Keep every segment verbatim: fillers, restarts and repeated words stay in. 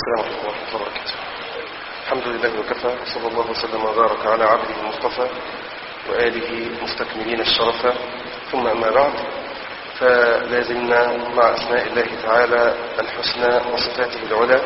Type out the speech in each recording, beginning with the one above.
السلام عليكم ورحمة الله وبركاته. الحمد لله وكفى، صلى الله وسلم وبارك على عبده المصطفى وآله مستكملين الشرفة، ثم أما بعد، فلازلنا مع أسماء الله تعالى الحسنى وصفاته العلى.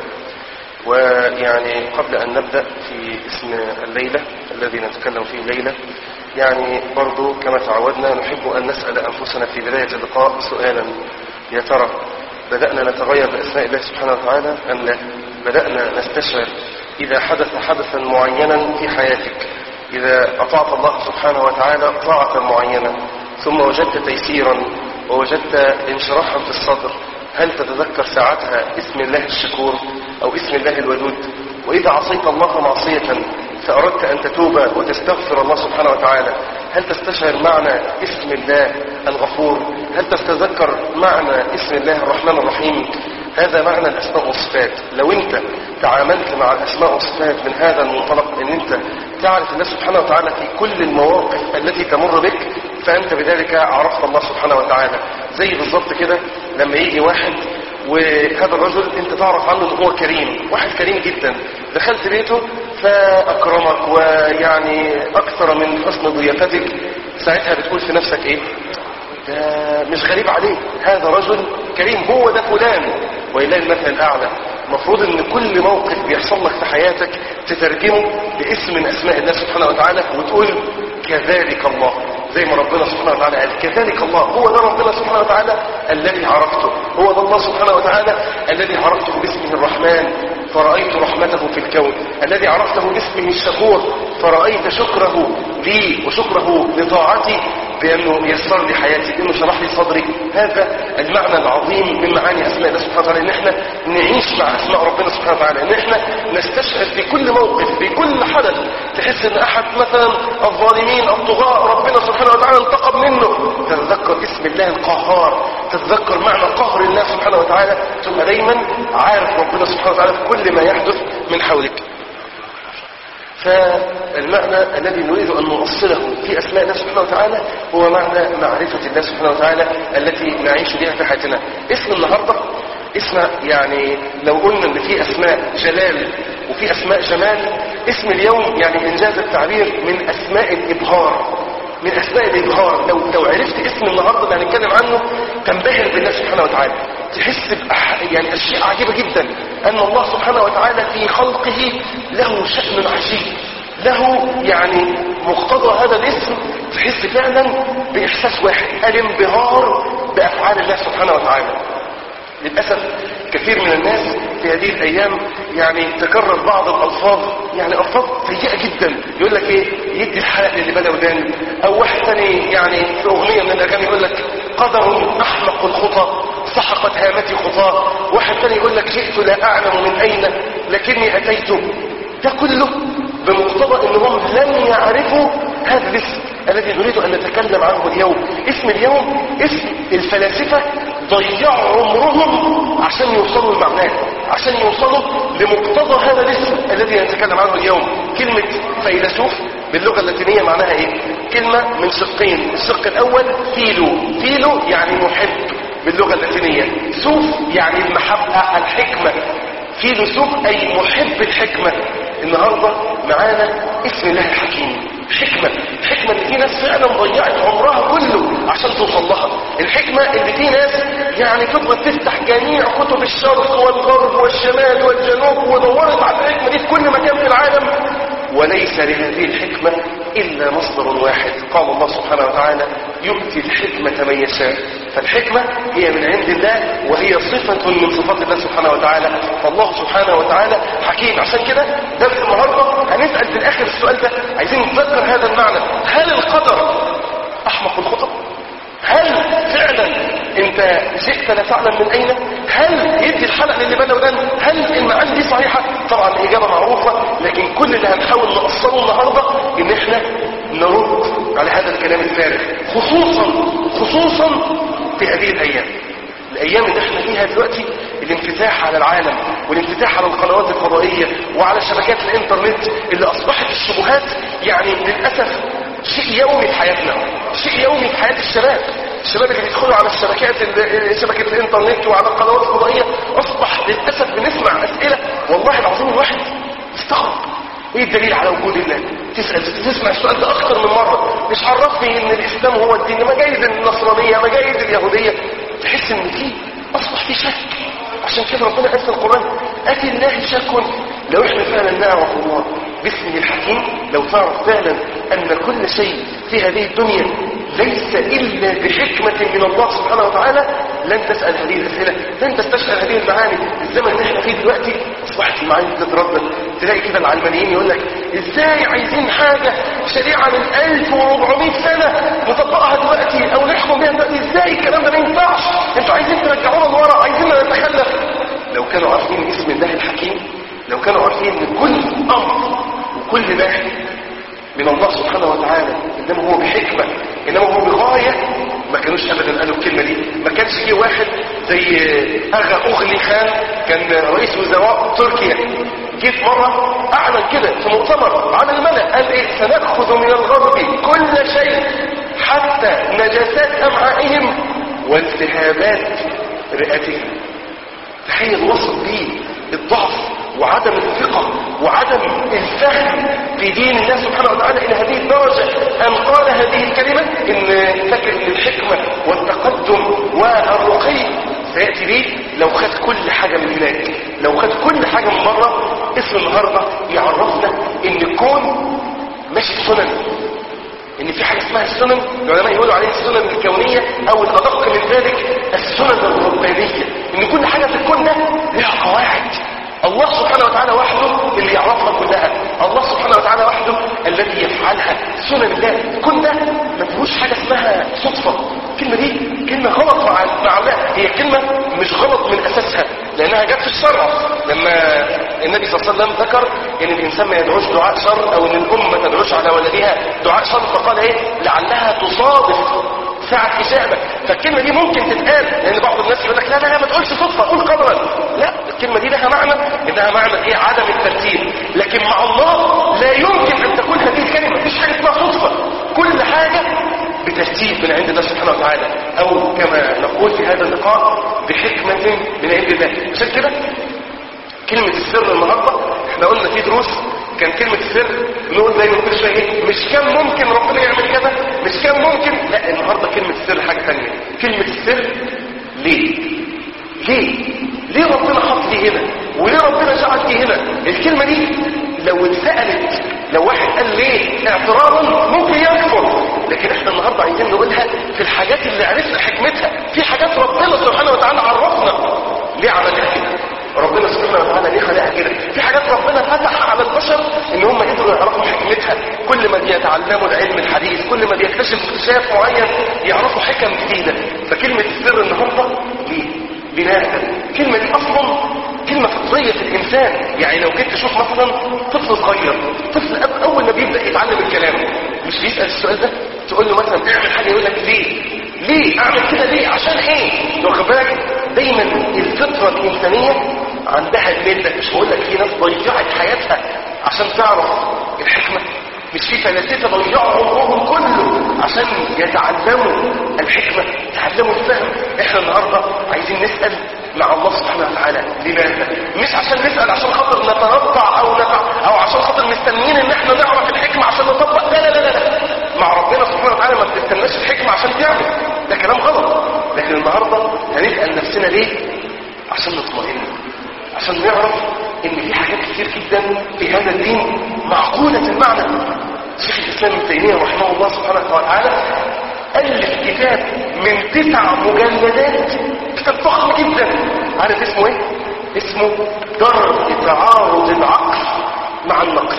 ويعني قبل أن نبدأ في اسم الليلة الذي نتكلم فيه الليلة، يعني برضو كما تعودنا نحب أن نسأل أنفسنا في بداية اللقاء سؤالا: يا ترى بدأنا نتغير بأسماء الله سبحانه وتعالى أم لا؟ بدأنا نستشعر إذا حدث حدثا معينا في حياتك، إذا أطعت الله سبحانه وتعالى طاعة معينة ثم وجدت تيسيرا ووجدت انشراحا في الصدر، هل تتذكر ساعتها اسم الله الشكور أو اسم الله الودود؟ وإذا عصيت الله معصية فأردت أن تتوب وتستغفر الله سبحانه وتعالى، هل تستشعر معنى اسم الله الغفور؟ هل تتذكر معنى اسم الله الرحمن الرحيم؟ هذا معنى الأسماء والصفات. لو أنت تعاملت مع الأسماء والصفات من هذا المنطلق، أن أنت تعرف الله سبحانه وتعالى في كل المواقف التي تمر بك، فأنت بذلك عرفت الله سبحانه وتعالى. زي بالضبط كده لما يجي واحد وهذا الرجل انت تعرف عنه ان هو كريم، واحد كريم جدا، دخلت بيته فاكرمك ويعني اكثر من حسن ضيافتك، ساعتها بتقول في نفسك ايه؟ ده مش غريب عليه، هذا رجل كريم، هو ده فلان. ولله المثل الاعلى. المفروض ان كل موقف بيحصل لك في حياتك تترجمه باسم من اسماء الله سبحانه وتعالى وتقول كذلك الله، زي ما ربنا سبحانه وتعالى قال كذلك الله. هو ده ربنا سبحانه وتعالى الذي عرفته، هو ده الله سبحانه وتعالى الذي عرفته باسمه الرحمن فرأيت رحمته في الكون، الذي عرفته باسمه الشكور فرأيت شكره لي وشكره لطاعتي بأنه يسر لي حياتي، بأنه شرح لي صدري. هذا المعنى العظيم من معاني أسماء الله سبحانه وتعالى، إن احنا نعيش مع أسماء ربنا سبحانه وتعالى، إن احنا نستشعر في كل موقف في كل حدث تحس إن أحد مثلا الظالمين الطغاة ربنا سبحانه وتعالى انتقم منه، تتذكر اسم الله القهار، تتذكر معنى قهر الله سبحانه وتعالى، ثم دايما عارف ربنا سبحانه وتعالى في كل ما يحدث من حولك. فالمعنى الذي نريد أن نوصله في أسماء الله سبحانه وتعالى هو معنى معرفة الله سبحانه وتعالى التي نعيش بها في حياتنا. اسم النهاردة اسم، يعني لو قلنا ان في أسماء جلال وفي أسماء جمال، اسم اليوم يعني إنجاز التعبير من أسماء الإبهار، من أسماء الإبهار. لو لو عرفت اسم النهاردة اللي هنتكلم عنه تنبهر بالله سبحانه وتعالى، تحس بأح... يعني أشياء عجيبة جدا، أن الله سبحانه وتعالى في خلقه له شأن عجيب، له يعني مقتضى هذا الاسم تحس فعلا بإحساس واحد، الانبهار بأفعال الله سبحانه وتعالى. للأسف كثير من الناس في هذه الأيام يعني تكرر بعض الألفاظ، يعني ألفاظ سيئة جدا، يقول لك إيه؟ يدي الحلق للي بلا ودان، أو واحد ثاني يعني في أغنية من الأغاني يقول لك قدر أحمق الخطى سحقت هامتي خطاه، واحد ثاني يقول لك جئت لا أعلم من أين لكني أتيت. ده كله بمقتضى أنهم لم يعرفوا هذا الاسم الذي نريد أن نتكلم عنه اليوم. اسم اليوم اسم الفلاسفة ضيعوا عمرهم عشان يوصلوا لمعناه، عشان يوصلوا لمقتضى هذا الاسم الذي نتكلم عنه اليوم. كلمة فيلسوف باللغة اللاتينية معناها ايه؟ كلمة من شقين، الشق الأول فيلو، فيلو يعني محب باللغة اللاتينية، سوف يعني المحبة الحكمة، فيلسوف أي محب الحكمة. النهاردة معانا اسم الله الحكيم، حكمة، الحكمة اللي في ناس فعلا ضيعت عمرها كله عشان توصل لها، الحكمة اللي في ناس يعني تبغى تفتح جميع كتب الشرق والغرب والشمال والجنوب ودورت على الحكمة دي في كل مكان في العالم، وليس لهذه الحكمة إلا مصدر واحد. قال الله سبحانه وتعالى يؤتي الحكمة من يشاء، فالحكمة هي من عند الله وهي صفة من صفات الله سبحانه وتعالى، فالله سبحانه وتعالى حكيم. عشان كده درس النهارده هنسأل في الآخر السؤال ده، عايزين نتذكر هذا المعنى: هل القدر أحمق الخطأ؟ هل فعلا انت جئت لا تعلم من اين؟ هل يدي الحلق للي بلا ودان؟ هل المعاني دي صحيحة؟ طبعا الاجابة معروفة، لكن كل اللي هنحاول نقصره النهاردة ان احنا نرد على هذا الكلام الفارغ، خصوصا خصوصا في هذه الايام الايام اللي احنا فيها دلوقتي، الانفتاح على العالم والانفتاح على القنوات الفضائية وعلى شبكات الانترنت اللي اصبحت الشبهات يعني للأسف شيء يومي في حياتنا، شيء يومي في حياة الشباب. الشباب اللي بيدخلوا على الشبكات شبكة الانترنت وعلى القنوات الفضائية اصبح للأسف بنسمع اسئلة واحد يستغرب ايه الدليل على وجود الله؟ تسأل تسمع السؤال ده اكتر من مرة. مش عرفني ان الاسلام هو الدين، ما جايز النصرانية، ما جايز اليهودية. تحس ان فيه اصبح في شك. عشان كده ربنا قال في القرآن اتي الله شك. لو احنا فعلا نعرف الله باسمه الحكيم، لو تعرف فعلا ان كل شيء في هذه الدنيا ليس الا بحكمة من الله سبحانه وتعالى، لن تسأل هذه الاسئلة، لن تستشعر هذه المعاني. الزمن اللي احنا فيه دلوقتي اصبحت المعاني تتردد. تلاقي كده العلمانيين يقول لك ازاي عايزين حاجة شريعة من ألف وأربعمائة سنة نطبقها دلوقتي او نحكم بها دلوقتي؟ ازاي الكلام ده؟ ما ينفعش. انتوا عايزين ترجعونا لورا، عايزين نتخلف. لو كانوا عارفين اسم الله الحكيم، لو كانوا عارفين ان كل امر وكل نهي من الله سبحانه وتعالى انما هو بحكمة، انما هو بغاية، ما كانوش ابدا قالوا الكلمة دي. ما كانش فيه واحد زي اغا اغلي خان كان رئيس وزراء تركيا، جه في مرة اعلن كده في مؤتمر على الملأ، قال ايه؟ سنأخذ من الغرب كل شيء حتى نجاسات امعائهم والتهابات رئتهم. تخيل وصل بيه الضعف وعدم الثقة وعدم الفهم في دين الله سبحانه وتعالى إلى هذه الدرجة أن قال هذه الكلمة. إن فكر إن الحكمة والتقدم والرقي سيأتي به لو خد كل حاجة من هناك، لو خد كل حاجة من بره. اسم النهاردة يعرفنا إن الكون ماشي سنن، ان في حاجة اسمها السنن. العلماء يقولوا عليها السنن الكونية او الادق من ذلك السنن الربانية، ان كل حاجة في الكون ده لها قواعد. الله سبحانه وتعالى وحده اللي يعرفها كلها، الله سبحانه وتعالى وحده الذي يفعلها. سنن الله الكون ده ما فيهوش حاجة اسمها صدفة. الكلمة دي كلمة غلط مع مع الله. هي كلمة مش غلط من اساسها لانها جت في الشرع. لما النبي صلى الله عليه وسلم ذكر ان الانسان ما يدعوش دعاء شر او ان الام ما تدعوش على ولدها دعاء شر، فقال ايه؟ لعلها تصادف ساعة إجابة. فالكلمة دي ممكن تتقال، لأن بعض الناس يقول لك لا لا لا ما تقولش صدفة، قول قدرا. لا، الكلمة دي لها معنى، إنها معنى إيه؟ عدم الترتيب. لكن مع الله لا يمكن أن تكون هذه الكلمة. مفيش حاجة اسمها صدفة، كل حاجة بترتيب من عند الله سبحانه وتعالى، أو كما نقول في هذا اللقاء بحكمة من عند الله. عشان كده كلمة السر النهاردة احنا قلنا في دروس كان كلمة السر نقول دايما كل شوية ايه؟ مش كان ممكن ربنا يعمل كذا، مش كان ممكن. لا، النهاردة كلمة السر حاجة ثانية. كلمة السر ليه؟ ليه؟ ليه ربنا حط دي هنا؟ وليه ربنا جعل دي هنا؟ الكلمة دي لو اتسألت، لو واحد قال ليه اعتراضا ممكن يكفر، لكن احنا النهاردة عايزين نقولها في الحاجات اللي عرفنا حكمتها. في حاجات ربنا سبحانه وتعالى عرفنا ليه عملها كده، ربنا سبحانه وتعالى ليه خلقها كده. في حاجات ربنا فتح على البشر ان هم قدروا يعرفوا حكمتها. كل ما بيتعلموا العلم الحديث، كل ما بيكتشفوا اكتشاف معين يعرفوا حكم جديدة. فكلمة السر النهاردة ليه؟ لماذا؟ الكلمة دي اصلا كلمة فطرية في الانسان. يعني لو جيت تشوف مثلا طفل صغير، طفل اول ما بيبدأ يتعلم الكلام مش بيسأل السؤال ده؟ تقول له مثلا اعمل حاجة يقول لك ليه؟ ليه اعمل كده؟ ليه؟ عشان ايه؟ واخد بالك؟ دايما الفطرة الانسانية عندها الملة. مش بقول لك في ناس ضيعت حياتها عشان تعرف الحكمة، مش في فلاسفة ضيعوا عمرهم كله عشان يتعلموا الحكمة، يتعلموا الفهم. احنا النهاردة عايزين نسأل مع الله سبحانه وتعالى لماذا؟ مش عشان نسأل عشان خاطر نترضع او نتع... او عشان خاطر مستنيين ان احنا نعرف الحكمة عشان نطبق. لا لا لا لا، مع ربنا سبحانه وتعالى ما بتستناش الحكمة عشان تعمل، ده كلام غلط. لكن النهاردة هنسأل نفسنا ليه؟ عشان نطمئن، عشان نعرف ان في حاجات كتير جدا في هذا الدين معقولة المعنى. شيخ الاسلام ابن تيمية رحمه الله سبحانه وتعالى ألف كتاب من تسع مجلدات، كتاب ضخم جدا. عارف اسمه ايه؟ اسمه درء تعارض العقل مع النقل.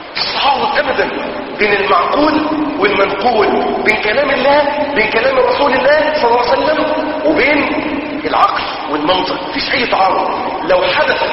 تعارض ابدا بين المعقول والمنقول، بين كلام الله، بين كلام رسول الله صلى الله عليه وسلم، وبين العقل والمنطق. مفيش اي تعارض. لو حدث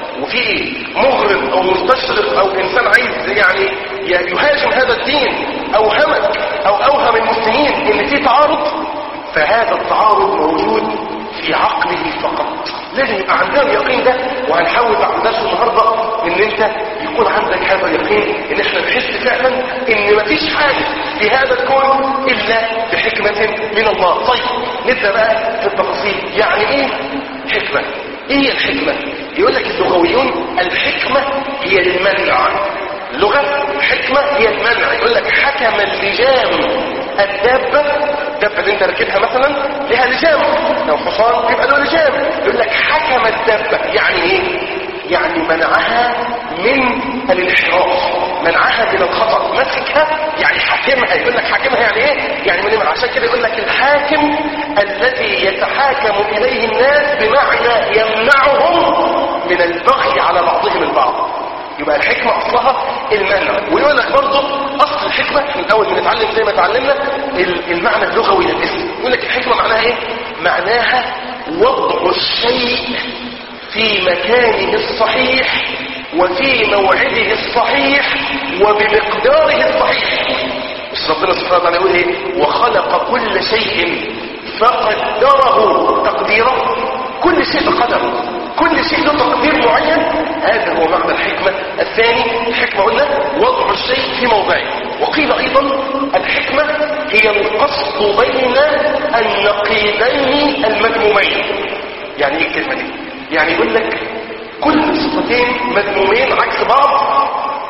وفي مغرب او مستشرق او انسان عايز يعني يهاجم هذا الدين او همك او اوهم المسلمين ان في تعارض، فهذا التعارض موجود في عقله فقط. لازم يبقى عندنا اليقين ده، وهنحاول بعد درس النهارده ان انت يكون عندك هذا اليقين، ان احنا نحس فعلا ان مفيش حاجه في هذا الكون الا بحكمه من الله. طيب نبدا بقى في التفاصيل. يعني ايه حكمه؟ ايه الحكمه؟ يقول لك اللغويون الحكمة هي المنع. اللغة الحكمة هي المنع. يقول لك حكم اللجام الدابة، الدابة اللي انت راكبها مثلا لها لجام، لو حصان يبقى له لجام. يقول لك حكم الدابة يعني ايه؟ يعني منعها من الانحراف، منعها من الخطأ، مسكها يعني حاكمها. يقول لك حاكمها يعني ايه؟ يعني من عشان كده يقول لك الحاكم الذي يتحاكم اليه الناس بمعنى يمنعهم من البغي على بعضهم البعض. يبقى الحكمة اصلها المنع. ويقول لك برضه اصل الحكمة من اول ما نتعلم زي ما اتعلمنا المعنى اللغوي للاسم. يقول لك الحكمة معناها ايه؟ معناها وضع الشيء في مكانه الصحيح وفي موعده الصحيح وبمقداره الصحيح. مش ربنا سبحانه وتعالى يقول ايه؟ وخلق كل شيء فقدره تقديره. كل شيء بقدر، كل شيء له تقدير معين. هذا هو معنى الحكمة الثاني. الحكمة قلنا وضع الشيء في موضعه. وقيل ايضا الحكمة هي القصد بين النقيضين المذمومين. يعني ايه الكلمة دي؟ يعني يقول لك كل صفتين مذمومين عكس بعض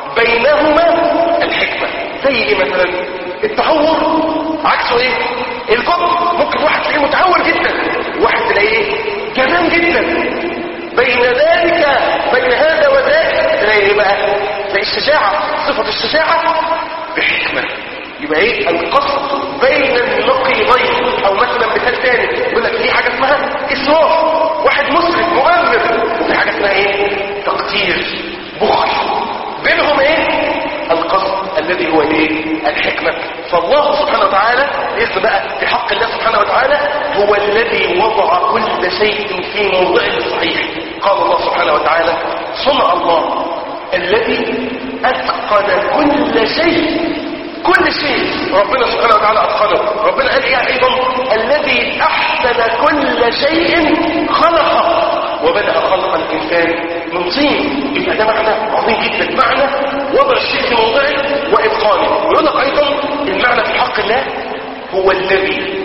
بينهما الحكمة. زي ايه مثلا؟ التهور عكسه ايه؟ الجبن. ممكن واحد تلاقيه متهور جدا، واحد تلاقيه جبان جدا. بين ذلك بين هذا وذاك تلاقي ايه بقى؟ زي الشجاعة، صفة الشجاعة بحكمة. يبقى ايه؟ القصد بين النقيضين. او مثلا مثال ثاني يقول لك في حاجة اسمها اسراف، واحد مسرف مؤمر، وفي حاجة اسمها ايه؟ تقدير، بخل. بينهم ايه؟ القصد الذي هو ايه؟ الحكمة. فالله سبحانه وتعالى اسم بقى في حق الله سبحانه وتعالى هو الذي وضع كل شيء في موضعه الصحيح. قال الله سبحانه وتعالى صنع الله الذي اتقن كل شيء. كل شيء ربنا سبحانه وتعالى اتقنه. ربنا قال ايه ايضا؟ الذي احسن كل شيء خلقه وبدأ خلق الانسان من طين. يبقى ده معنى عظيم جدا، معنى وضع الشيء في موضعه واتقانه. ويقول لك ايضا المعنى في حق الله هو الذي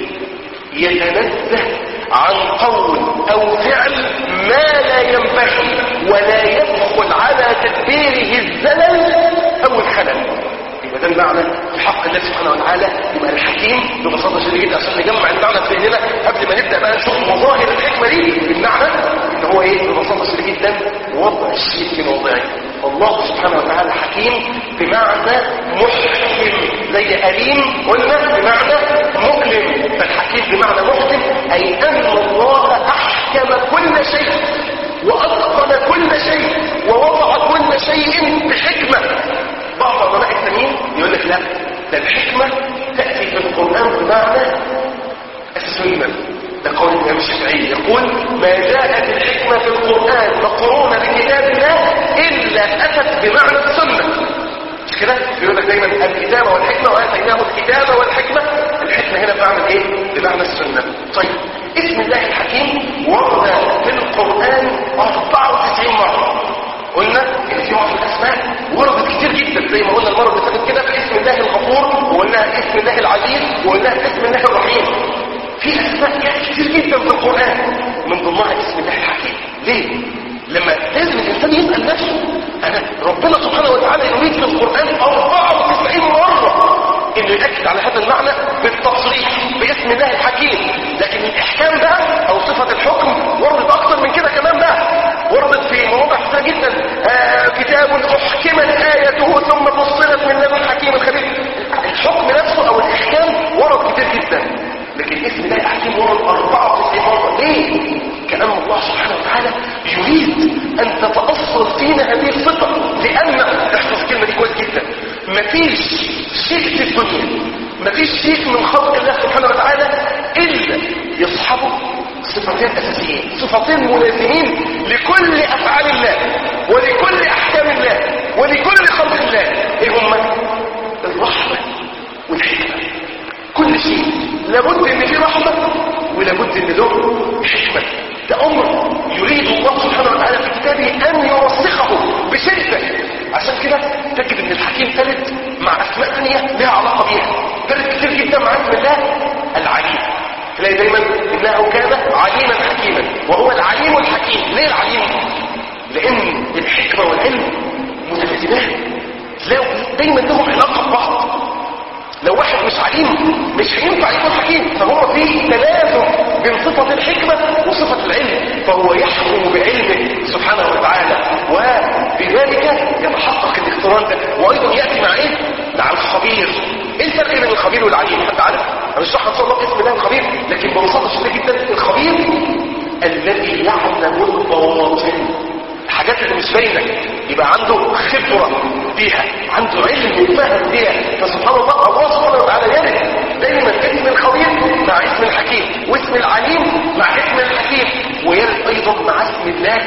يتنزه عن قول او فعل ما لا ينبغي ولا يدخل على تدبيره الزلل او الخلل. يبقى ده المعنى في حق الله سبحانه وتعالى. يبقى الحكيم ببساطه شديده جدا عشان نجمع المعنى في ذهننا قبل ما نبدا بقى نشوف مظاهر الحكمه دي. المعنى ان هو ايه؟ ببساطه شديده جدا وضع الشيء في موضعه. الله سبحانه وتعالى حكيم بمعنى محكم، زي أليم قلنا بمعنى مؤلم. فالحكيم بمعنى محكم أي أن الله أحكم كل شيء وأتقن كل شيء ووضع كل شيء بحكمة. بعض علماء التانيين يقول لك لا، ده الحكمة تأتي في القرآن بمعنى السنة. ده قول الإمام الشافعي يقول ما جاءت الحكمة في القرآن مقرونة بكتاب الله إلا أتت بمعنى السنة. مش كده؟ بيقول لك دايما الكتابة والحكمة وآتيناه الكتابة والحكمة. الحكمة هنا بمعنى ايه؟ بمعنى السنة. طيب اسم الله الحكيم ورد في القرآن أربعة وتسعين مرة. قلنا ان في بعض الاسماء وردت كتير جدا زي ما قلنا المره اللي فاتت كده في اسم الله الغفور، وقلنا اسم الله العزيز، وقلنا اسم الله الرحيم. في اسماء كتير جدا في القران من ضمنها اسم الله الحكيم. ليه؟ لما لازم الانسان يسال نفسه انا ربنا سبحانه وتعالى يريد في القران أربعة وتسعين مره انه ياكد على هذا المعنى بالتصريح باسم الله الحكيم. لكن الاحكام بقى او صفه الحكم وردت اكتر من كده كمان بقى، وردت في مواضع كتير جدا. آه كتاب احكمت اياته ثم فصلت من لدن حكيم خبير. الحكم نفسه او الاحكام ورد كتير جدا، لكن اسم الله الحكيم ورد أربعة وتسعين مره. ليه؟ كأن الله سبحانه وتعالى يريد ان تتأصل فينا هذه الصفه. لان احفظ الكلمه دي كويس جدا، مفيش شيء في الدنيا، مفيش شيء من خلق الله سبحانه وتعالى الا يصحبه صفتين اساسيين، صفتين ملازمين لكل افعال الله ولكل احكام الله ولكل خلق الله. ايه هما؟ الرحمه والحكمه. كل شيء لابد ان فيه رحمه ولابد ان له حكمه. ده امر يريد الله سبحانه وتعالى في كتابه ان يرسخه بشده. عشان كده تجد ان الحكيم ثالث مع اسماء ثانيه لها علاقه بيها، ثالث كتير جدا مع اسم الله العليم. تلاقي دايما انه كان عليما حكيما، وهو العليم الحكيم. ليه العليم؟ لان الحكمة والعلم متكاتبان، دايما لهم علاقة ببعض. لو واحد مش عليم مش هينفع يكون حكيم، فهو في تلازم بين صفة الحكمة وصفة العلم، فهو يحكم بعلمه سبحانه وتعالى، وبذلك يتحقق الاقتران ده. وايضا يأتي مع ايه؟ مع الخبير. ايه الفرق بين الخبير والعليم؟ حد عارف؟ هنشرحها ان شاء الله باسم الله الخبير، لكن ببساطة شديدة جدا الخبير الذي يعلم البواطن، الحاجات اللي مش باينه، يبقى عنده خبره فيها، عنده علم وفهم فيها. فسبحان الله الله سبحانه وتعالى يرد دايما اسم الخبير مع اسم الحكيم، واسم العليم مع اسم الحكيم، ويرد ايضا مع اسم الله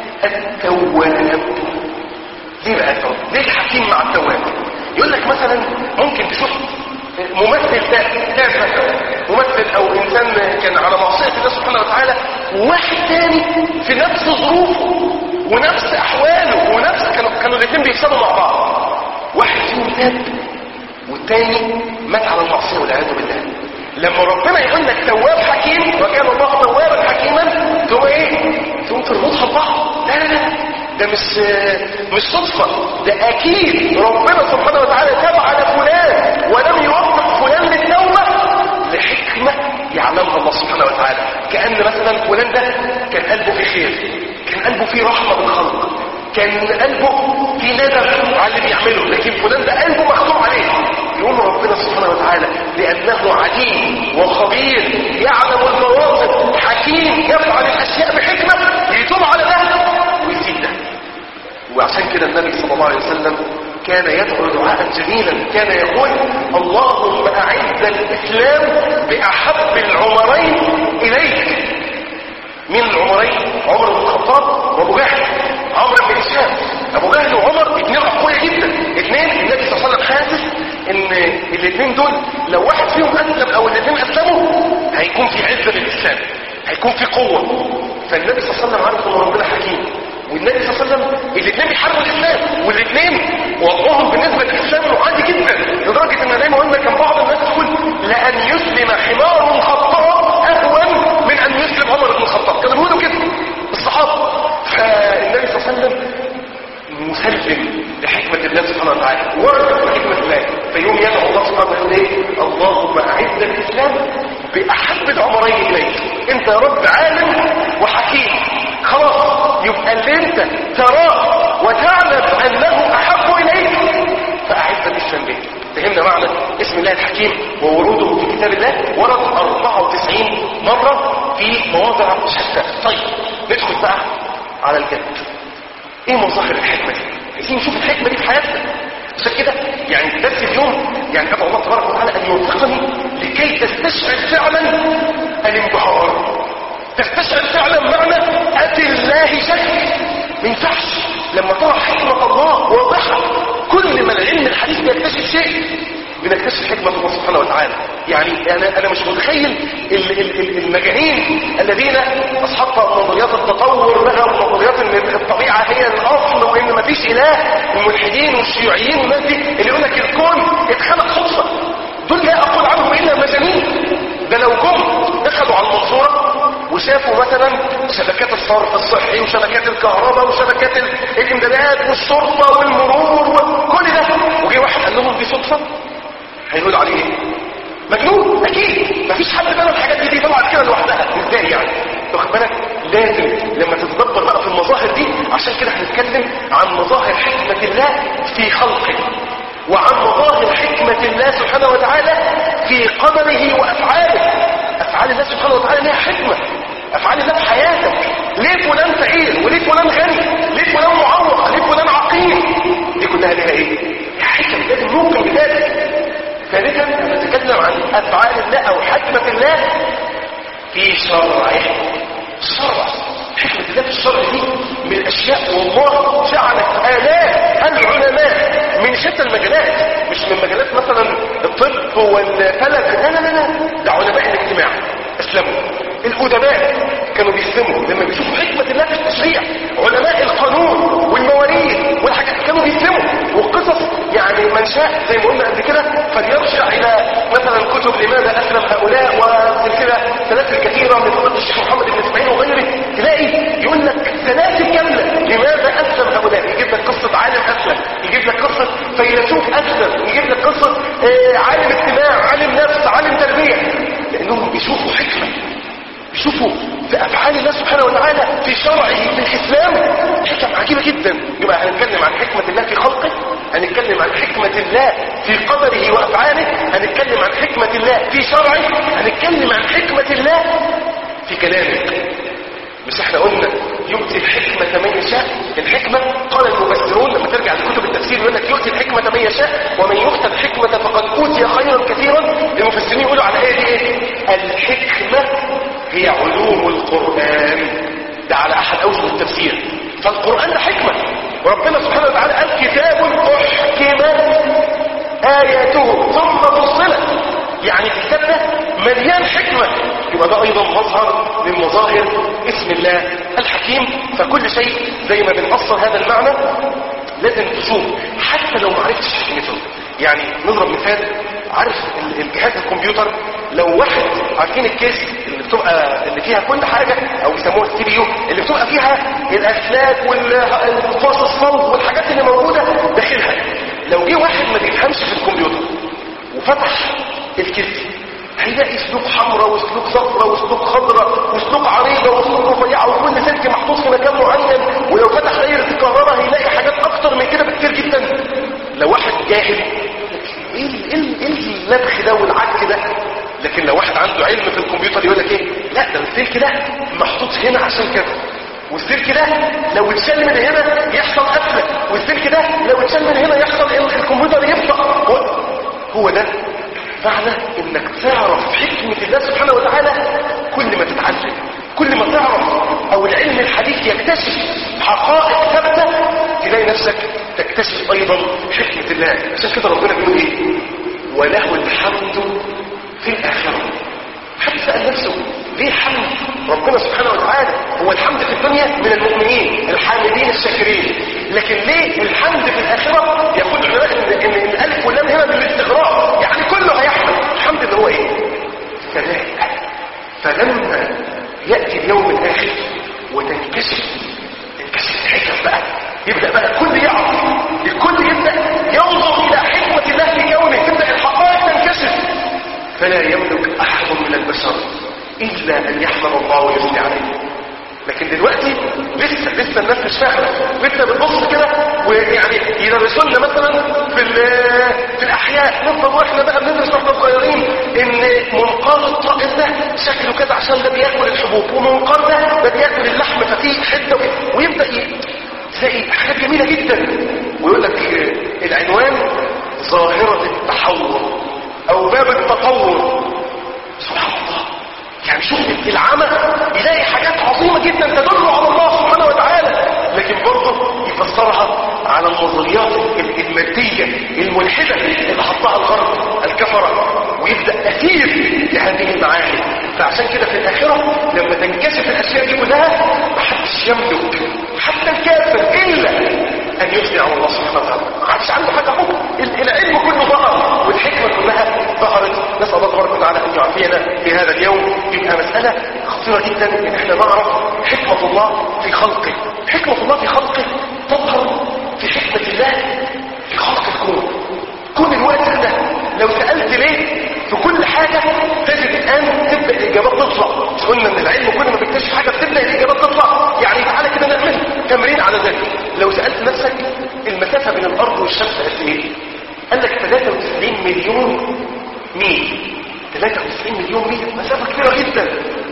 التواب. ليه بقى التواب؟ ليه الحكيم مع التواب؟ يقول لك مثلا ممكن تشوف ممثل تافه، ممثل او انسان كان على معصيه الله سبحانه وتعالى، وواحد تاني في نفس ظروفه ونفس احواله ونفس كانوا كانوا الاثنين بيكسبوا مع بعض، واحد فيهم تاب والتاني مات على المعصيه والعياذ بالله. لما ربنا يقول لك تواب حكيم وكان الله توابا حكيما، تقوم ايه؟ تقوم تربطها ببعض. لا لا لا، ده مش مش صدفه، ده اكيد ربنا سبحانه وتعالى تاب على فلان ولم يوفق فلان للتوبه لحكمه يعلمها الله سبحانه وتعالى. كأن مثلا فلان ده كان قلبه في خير، كان قلبه فيه رحمة بالخلق، كان قلبه في ندم على اللي بيعمله، لكن فلان ده قلبه مختوم عليه. يقول ربنا سبحانه وتعالى لأنه عليم وخبير يعلم البواطن حكيم يفعل الأشياء بحكمة، يتوب على ده ويزيد ده. وعشان كده النبي صلى الله عليه وسلم كان يدعو دعاء جميلا، كان يقول اللهم أعز الإسلام بأحب العمرين إليك. مين العمرين؟ عمر بن الخطاب وابو جهل. عمر بن هشام، ابو جهل وعمر اثنين اقوياء جدا، اثنين النبي صلى الله عليه وسلم حاسس ان الاثنين دول لو واحد فيهم اسلم او الاثنين اسلموا هيكون في عزه للاسلام، هيكون في قوه. فالنبي صلى الله عليه وسلم عارف ان ربنا حكيم، والنبي صلى الله عليه وسلم الاثنين بيحاربوا الاسلام، والاثنين وضعهم بالنسبه للاسلام عادي جدا، لدرجه ان دايما قلنا كان بعض الناس تقول لان يسلم حمار خطاب اهون من ان يسلم عمر بن الخطاب، كانوا بيقولوا كده الصحابه. فالنبي صلى الله عليه وسلم مسلم لحكمه الله سبحانه وتعالى، ورد بحكمه الله، فيوم يدعو الله سبحانه وتعالى اللهم اعز الاسلام باحب العمرين اليك. انت يا رب عالم وحكيم، خلاص يبقى اللي انت تراه وتعلم انه احب اليك فاعز الاسلام به. فهمنا معنى اسم الله الحكيم ووروده في كتاب الله، ورد أربعة وتسعين مرة في مواضع شتى. طيب ندخل بقى على الجد. ايه مظاهر الحكمة دي؟ عايزين نشوف الحكمة دي في حياتنا. عشان كده يعني درس اليوم يعني ادعو الله تبارك وتعالى ان يوفقني لكي تستشعر فعلا الانبهار، تستشعر فعلا معنى اتي الله شك. ما ينفعش لما ترى حكمة الله واضحة، كل ما العلم الحديث بيكتشف شيء بنكتشف حكمة الله سبحانه وتعالى. يعني انا انا مش متخيل المجانين الذين اصحاب نظريات التطور بقى ونظريات ان الطبيعه هي الاصل وان مفيش اله، الملحدين والشيوعيين والناس دي اللي يقول لك الكون اتخلق صدفه، دول لا اقول عنهم الا مجانين. ده لو جم دخلوا على المنصوره وشافوا مثلا شبكات الصرف الصحي وشبكات الكهرباء وشبكات الامدادات والشرطه والمرور وكل ده، وجي واحد قال لهم دي صدفه، هيقول عليه ايه؟ مجنون اكيد. مفيش حد بقى الحاجات دي دي طلعت كده لوحدها ازاي يعني؟ واخد بالك؟ لازم لما تتدبر بقى في المظاهر دي. عشان كده هنتكلم عن مظاهر حكمه الله في خلقه، وعن مظاهر حكمه الله سبحانه وتعالى في قدره وافعاله. افعال الله سبحانه وتعالى ليها حكمه، افعال الله في حياتك. ليه فلان فقير وليه فلان غني، ليه فلان معوق، ليه فلان عقيم، دي كلها ليها ايه؟ حكم لازم ممكن بذلك. ثالثا نتكلم عن افعال الله او حكمه الله في شرعه. الشرع، حكمه الله في الشرع دي من الاشياء والله جعلت الاف العلماء من شتى المجالات، مش من مجالات مثلا الطب والفلك، لا لا لا، ده علماء الاجتماع اسلموا، الادباء كانوا بيسلموا لما بيشوفوا حكمه الله في التشريع، علماء القانون والمواريث والحاجات كانوا بيسلموا. وقصص يعني من شاء زي ما قلنا قبل كده فليرجع الى مثلا كتب لماذا اسلم هؤلاء وسلسله سلاسل كثيره من فضيله الشيخ محمد بن اسماعيل وغيره، تلاقي يقول لك سلاسل كامله لماذا شوفوا في افعال الله سبحانه وتعالى، في شرعه، في الاسلام، حكم عجيبه جدا. يبقى هنتكلم عن حكمه الله في خلقه، هنتكلم عن حكمه الله في قدره وافعاله، هنتكلم عن حكمه الله في شرعه، هنتكلم عن حكمه الله في كلامه. مش احنا قلنا يؤتي الحكمة من يشاء؟ الحكمة قال المفسرون لما ترجع لكتب التفسير يقول لك يؤتي الحكمة من يشاء ومن يؤتى الحكمة فقد أوتي خيرا كثيرا. المفسرين يقولوا على ايه دي ايه؟ الحكمة هي علوم القرآن. ده على احد اوجه التفسير. فالقرآن ده حكمة، وربنا سبحانه وتعالى قال كتاب احكمت آياته ثم فصلت، يعني الكتاب ده مليان حكمة. يبقى ده ايضا مظهر من مظاهر اسم الله الحكيم. فكل شيء زي ما بنأصل هذا المعنى لازم تشوف حتى لو ما عرفتش حكمته. يعني نضرب مثال، عارف الجهاز الكمبيوتر، لو واحد عارفين الكيس اللي بتبقى اللي فيها كل حاجة او بيسموها السي بي يو، اللي بتبقى فيها الاسلاك والفرص الصلب والحاجات اللي موجودة داخلها، لو جه واحد ما بيفهمش في الكمبيوتر وفتح الكيس هيلاقي سلوك حمراء وسلوك صفراء وسلوك خضراء وسلوك عريضة وسلوك رفيعة وكل سلك محطوط في مكان معين، ولو فتح دايرة الكهرباء هيلاقي حاجات اكتر من كده بكتير جدا. لو واحد جاهل ايه ايه اللبخ ده والعك ده، لكن لو واحد عنده علم في الكمبيوتر يقول لك ايه، لا ده السلك ده محطوط هنا عشان كده، والسلك ده لو اتشال من هنا يحصل قفله، والسلك ده لو اتشال من هنا يحصل الكمبيوتر يبطأ. هو ده معنى انك تعرف حكمة الله سبحانه وتعالى. كل ما تتعلم، كل ما تعرف او العلم الحديث يكتشف حقائق ثابتة، تلاقي نفسك تكتشف ايضا حكمة الله. عشان كده ربنا بيقول ايه؟ وله الحمد في الاخرة. حد سأل نفسه ليه حمد ربنا سبحانه وتعالى؟ هو الحمد في الدنيا من المؤمنين الحامدين الشاكرين، لكن ليه الحمد في الآخرة؟ يقول العلماء ان الالف واللام هنا بالاستغراق، يعني كله هيحمد. الحمد اللي هو ايه؟ ثناء. فلما يأتي اليوم الآخر وتنكشف تنكشف الحكم بقى، يبدأ بقى الكل يعرف، الكل يبدأ ينظر إلى حكمة الله في كونه، تبدأ الحقائق تنكشف. فلا يملك أحد من البشر إلا أن يحمد الله ويثني عليه. لكن دلوقتي لسه لسه الناس مش فاهمه، لسه بتبص كده ويعني يدرسوا لنا مثلا في في الاحياء، نفضل واحنا بقى بندرس واحنا صغيرين ان منقار الطائر ده شكله كده عشان ده بياكل الحبوب، ومنقار ده ده بياكل اللحم ففيه حده، ويبدا تلاقي حاجات جميله جدا. ويقول لك العنوان ظاهره التحول او باب التطور. سبحان الله، يعني شوف العمى يلاقي حاجات عظيمة جدا تدل على الله سبحانه وتعالى، لكن برضه يفسرها على النظريات المادية الملحدة اللي حطها الغرب الكفرة، ويبدأ أثير لهذه المعاني. فعشان كده في الآخرة لما تنكشف الأشياء دي كلها محدش يملك حتى الكافر إلا أن يثني على الله سبحانه وتعالى. محدش عنده حاجة حكم، العلم كله ظهر والحكمة كلها ظهرت. نسأل الله تبارك وتعالى أن يعافينا في هذا اليوم. يبقى مسألة خطيرة جدا إن احنا نعرف حكمة الله في خلقه. حكمة الله في خلقه تظهر في حكمة الله في خلق الكون. كون الوقت ده لو سألت ليه في كل حاجة تجد الآن تبدأ الإجابات تطلع. مش قلنا إن العلم كل ما بيكتشف حاجة بتبدأ الإجابات تطلع؟ يعني تعالى كده نعمل تمرين على ذلك. لو سألت نفسك المسافة بين الأرض والشمس قد إيه؟ قال لك ثلاثة وتسعين مليون ميل. ثلاثة وتسعين مليون ميل مسافة كبيرة جدا.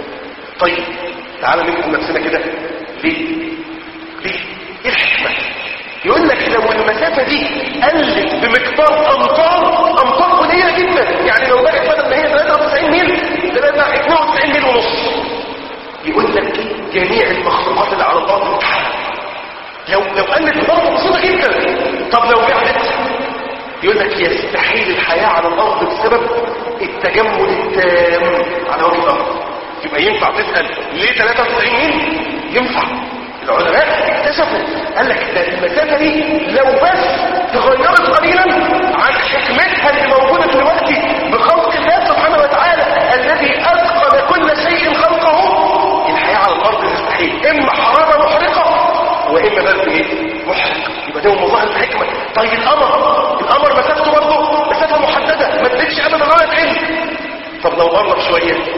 طيب تعالى نكتب نفسنا كده ليه؟ ليه؟ ايه الحكمة؟ يقول لك لو المسافة دي قلت بمقدار امتار امتار قليلة جدا، يعني لو بقت بدل ما هي ثلاثة وتسعين ميل تبقى اثنين وتسعين ميل ونص، يقول لك جميع المخلوقات اللي على الارض تتحرك. لو لو قلت بمقدار بسيطة جدا. طب لو بعدت يقول لك يستحيل الحياة على الارض بسبب التجمد التام على وجه الارض. يبقى ينفع تسأل ليه ثلاثة وتسعين ميل؟ ينفع. العلماء اكتشفوا قال لك ده المسافة دي لو بس تغيرت قليلا عن حكمتها اللي موجودة دلوقتي بخلق الله سبحانه وتعالى الذي اتقن كل شيء خلقه، الحياة على الارض تستحيل. اما حرارة محرقة واما برد ايه؟ محرق. يبقى ده مظاهر الحكمة. طيب القمر، القمر مسافته برضه مسافة محددة ما تزيدش ابدا ولا تقل. طب لو قرب شوية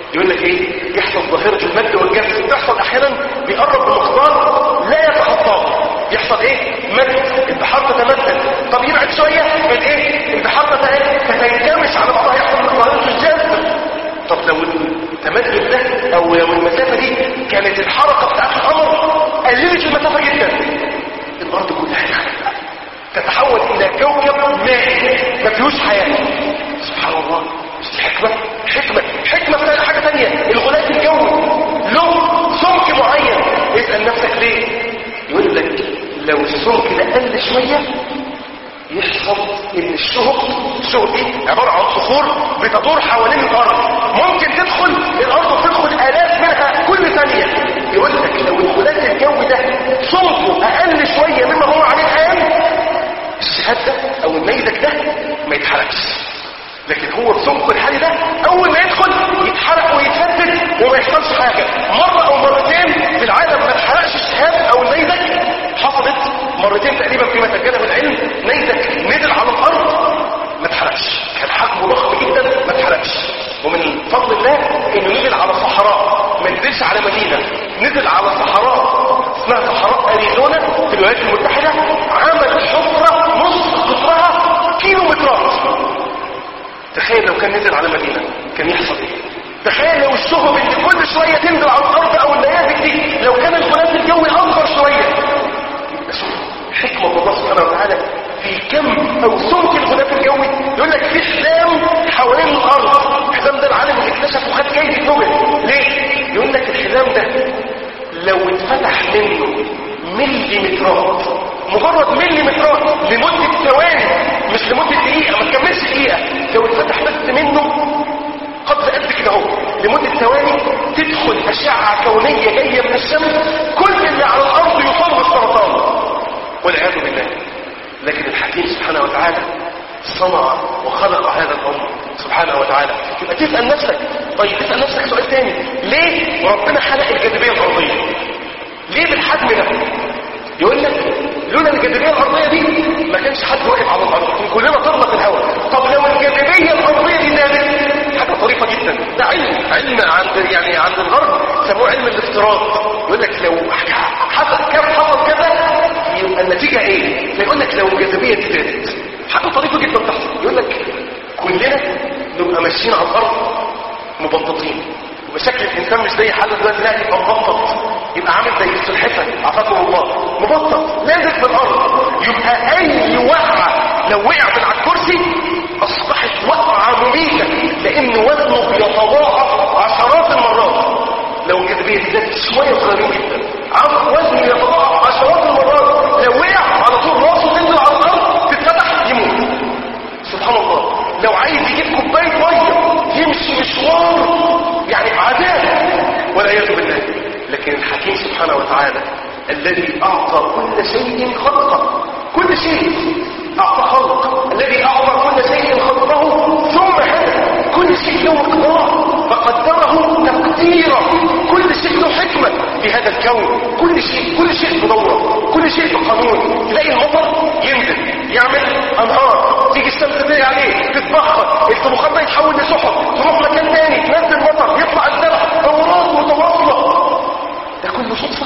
يقول لك ايه؟ يحصل ظاهرة المد والجزر، بتحصل احيانا بيقرب بمقدار لا يتخطاه. يحصل ايه؟ مد، البحار تتمدد. طب يبعد شوية من ايه؟ البحار تتنكمش على بعضها، يحصل ظاهرة الجزر. طب لو التمدد ده او لو المسافة دي كانت الحركة بتاعت القمر قللت المسافة جدا، الارض كلها تخلق، تتحول الى كوكب مائي ما فيهوش حياة. سبحان الله، مش حكمة حكمة حكمة في حاجة تانية. الغلاف الجوي له سمك معين، اسأل نفسك ليه؟ يقول لك لو السمك ده قل شوية يحصل ان الشهب الشهب دي عبارة عن صخور بتدور حوالين الارض، ممكن تدخل الارض وتدخل الاف منها كل ثانية. يقول لك لو الغلاف الجوي ده سمكه اقل شوية مما هو عليه الان، الشهاب ده او النيزك ده ما يتحرقش. لكن هو بسمكه الحالي ده اول ما يدخل يتحرق ويتفتت وما يحصلش حاجة. مرة او مرتين في العالم ما اتحرقش الشهاب او النيزك، حصلت مرتين تقريبا فيما سجله العلم، نيزك نزل على الارض ما اتحرقش، كان حجمه ضخم جدا ما اتحرقش. ومن فضل الله انه نزل على صحراء، ما نزلش على مدينة، نزل على صحراء اسمها صحراء اريزونا في الولايات المتحدة، عمل حفرة نص قطرها كيلو مترات. تخيل لو كان نزل على مدينة كان يحصل ايه؟ تخيل لو الشهب اللي كل شوية تنزل على الارض او النيازك دي لو كان الغلاف الجوي اكبر شوية. حكمة الله سبحانه وتعالى في كم او سمك الغلاف الجوي. يقول لك في حزام حوالين الارض، الحزام ده العالم اللي اكتشفه خد جايزة نوبل. ليه؟ يقول لك الحزام ده لو اتفتح منه مليمترات، مجرد مليمترات لمدة ثواني مش لمدة دقيقة، ما تكملش دقيقة، لو اتفتح بس منه قبل قد كده اهو لمدة ثواني تدخل أشعة كونية جاية من الشمس، كل اللي على الأرض يصاب بالسرطان والعياذ بالله. لكن الحكيم سبحانه وتعالى صنع وخلق هذا الأمر سبحانه وتعالى. يبقى تسأل نفسك، طيب تسأل نفسك سؤال تاني، ليه ربنا خلق الجاذبية الأرضية؟ ليه بالحجم ده؟ يقول لك لولا الجاذبية الأرضية دي ما كانش حد واقف على الأرض، كلنا طرنا في الهواء. طب لو الجاذبية الأرضية دي زادت، حاجة طريفة جدا، ده علم علم عند يعني عند الغرب سموه علم الافتراض. يقول لك لو حصل كم حصل كذا يبقى النتيجة ايه؟ فيقول لك لو الجاذبية دي زادت، حاجة طريفة جدا تحصل. يقول لك كلنا نبقى ماشيين على الأرض مبططين، وبشكل الإنسان مش زي حالة دلوقتي، لا يبقى مبطط، يبقى عامل زي السلحفة عافاكم الله، مبطط لازق في الأرض. يبقى أي وقعة لو وقع من على الكرسي أصبحت وقعة مميتة، لأن وزنه بيتضاعف عشرات المرات. لو الجاذبية دي زادت شوية صغيرين جدا، عرض وزنه يتضاعف عشرات المرات، لو وقع على طول راسه تنزل على الأرض تتفتح يموت. سبحان الله، لو عايز يجيب كوباية مية يمشي مشوار يعني عذاب والعياذ بالله. لكن الحكيم سبحانه وتعالى الذي أعطى كل شيء خلقه، كل شيء أعطى خلق، الذي أعطى كل شيء خلقه ثم هدى، كل شيء له مقدار فقدره تقديرا، كل شيء له حكمة في هذا الكون، كل شيء كل شيء بدورة، كل شيء بقانون. تلاقي المطر ينزل يعمل أنهار، تيجي الشمس تضيع عليه تتبخر، الطبخات ده يتحول لسحب، تروح مكان تاني تنزل مطر، يطلع الزرع، دورات متواصلة. ده كله صدفة،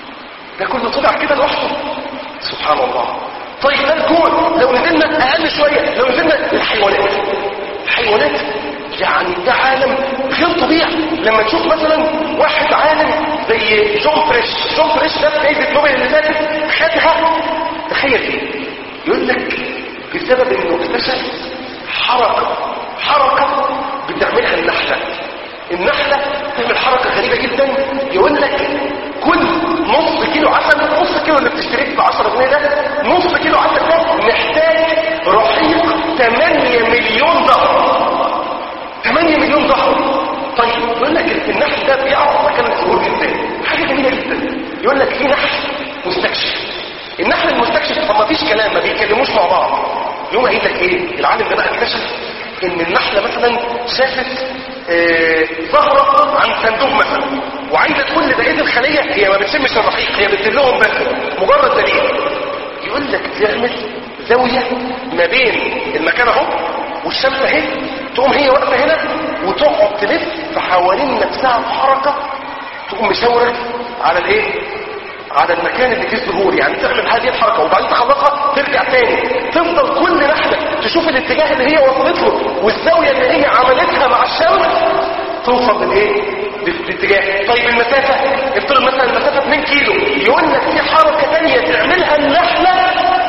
ده كله طلع كده لوحده سبحان الله. طيب ده الكون، لو نزلنا اقل شوية، لو نزلنا الحيوانات، الحيوانات يعني ده عالم غير طبيعي. لما نشوف مثلا واحد عالم زي جون فريش، جون فريش ده جايزة نوبل اللي فاتت خدها، تخيل ايه؟ يقول لك بسبب انه اكتشف حركة حركة بتعملها النحلة. النحلة تعمل حركة غريبة جدا، يقول لك كل نص كيلو عسل، نص كيلو اللي بتشتريه ب عشرة جنيه ده، نص كيلو عسل ده محتاج رحيق ثمانية مليون ظهر، ثمانية مليون ظهر. طيب يقول لك النحل ده بيعرف مكان الزهور ازاي، حاجة جميلة جدا. يقول لك في نحل مستكشف، النحل المستكشف طب ما فيش كلام، ما بيتكلموش مع بعض. يوم قايل لك ايه العالم ده بقى اكتشف ان النحلة مثلا شافت آه ظهرة عن صندوق مثلا وعايزة تقول لبقية الخلية، هي ما بتشمش الرحيق، هي بتدلهم بس مجرد دليل. يقول لك تعمل زاوية ما بين المكان اهو والشمس اهي، تقوم هي واقفة هنا وتقعد تلف حوالين نفسها بحركة تقوم مشاورة على الايه على المكان اللي فيه الظهور، يعني تعمل هذه الحركة وبعدين تخلصها ترجع تاني، تفضل كل ناحية تشوف الاتجاه اللي هي وصلت له والزاوية اللي هي عملتها مع الشمس توصل للايه للاتجاه. طيب المسافة افترض مثلا المسافة اتنين كيلو، يقول لك في حركة تانية تعملها النحلة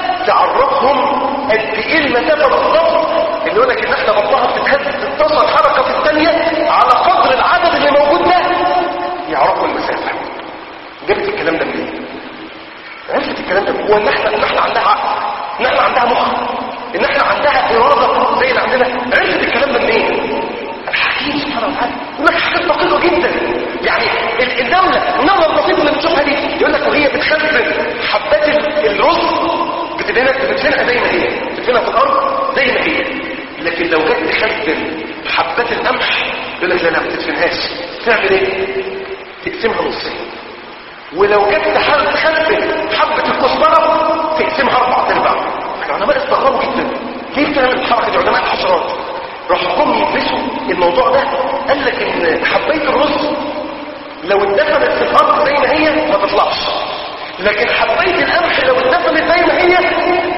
تعرفهم قد ايه المسافة بالضبط، اللي يقول لك النحلة بطنها بتتهز تتصل حركة في الثانية على قدر العدد اللي موجود ده يعرفوا المسافة. جابت الكلام ده منين؟ عرفت الكلام ده؟ هو النحلة النحلة عندها عقل، النحلة عندها مخ، النحلة عندها إرادة زي اللي عندنا. عرفت الكلام ده منين؟ الحكيم سبحانه وتعالى يقول لك حاجات دقيقة جدا. يعني النملة النملة البسيطة اللي بتشوفها دي يقول لك وهي بتخزن حبات الرز بتدهنها بتدفنها زي ما هي، بتدفنها في الأرض زي ما هي. لكن لو جت تخزن حبات القمح يقول لك لا لا ما تدفنهاش، تعمل ايه؟ تقسمها نصين. ولو جت تخزن حبة الكزبرة تقسمها أربع أرباع. العلماء استغربوا جدا كيف تعمل الحركة دي، علماء الحشرات راحوا هم يدرسوا الموضوع ده. قال لك ان حبايه الرز لو اتدفنت في الارض زي ما هي ما تطلعش، لكن حبايه القمح لو اتدفنت زي ما هي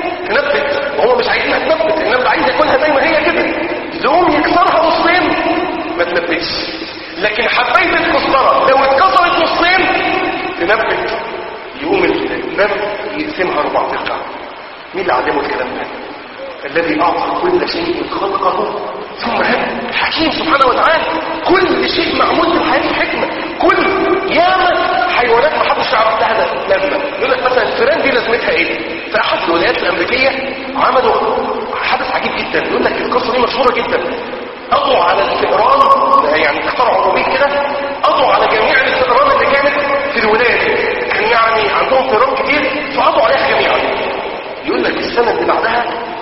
تنبت، وهو مش عايزها تنبت، النمل عايز ياكلها زي ما هي كده، يقوم يكسرها نصين ما تنبتش. لكن حبايه الكزبره لو اتكسرت نصين تنبت، يقوم النمل يقسمها اربع ارباع. مين اللي علمه الكلام ده؟ الذي أعطى كل شيء خلقه ثم هدى. حكيم سبحانه وتعالى، كل شيء معمول في الحياة حكمة. كل ياما حيوانات ما حدش يعرف لها لازمة. يقول لك مثلا الفئران دي لازمتها ايه؟ في احد الولايات الامريكية عملوا حدث عجيب جدا، يقول لك القصة دي مشهورة جدا. قضوا على الفئران، يعني اخترعوا روبيت كده، قضوا على جميع الفئران اللي كانت في الولاية دي، كان يعني عندهم فئران كتير فقضوا عليها جميعا. يقول لك السنة اللي بعدها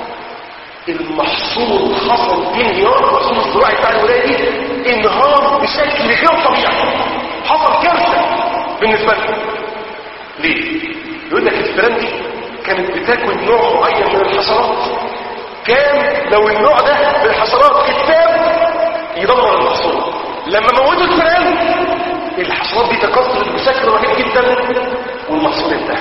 المحصول حصل انهيار، المحصول الزراعي بتاع الولايه دي انهار بشكل غير طبيعي، حصل كارثه بالنسبه لهم. ليه؟ يقول لك الفئران دي كانت بتاكل نوع معين من الحشرات، كان لو النوع ده من الحشرات اتساب يدمر المحصول. لما موتوا الفئران الحشرات دي تكاثرت بشكل رهيب جدا والمحصول انتهى.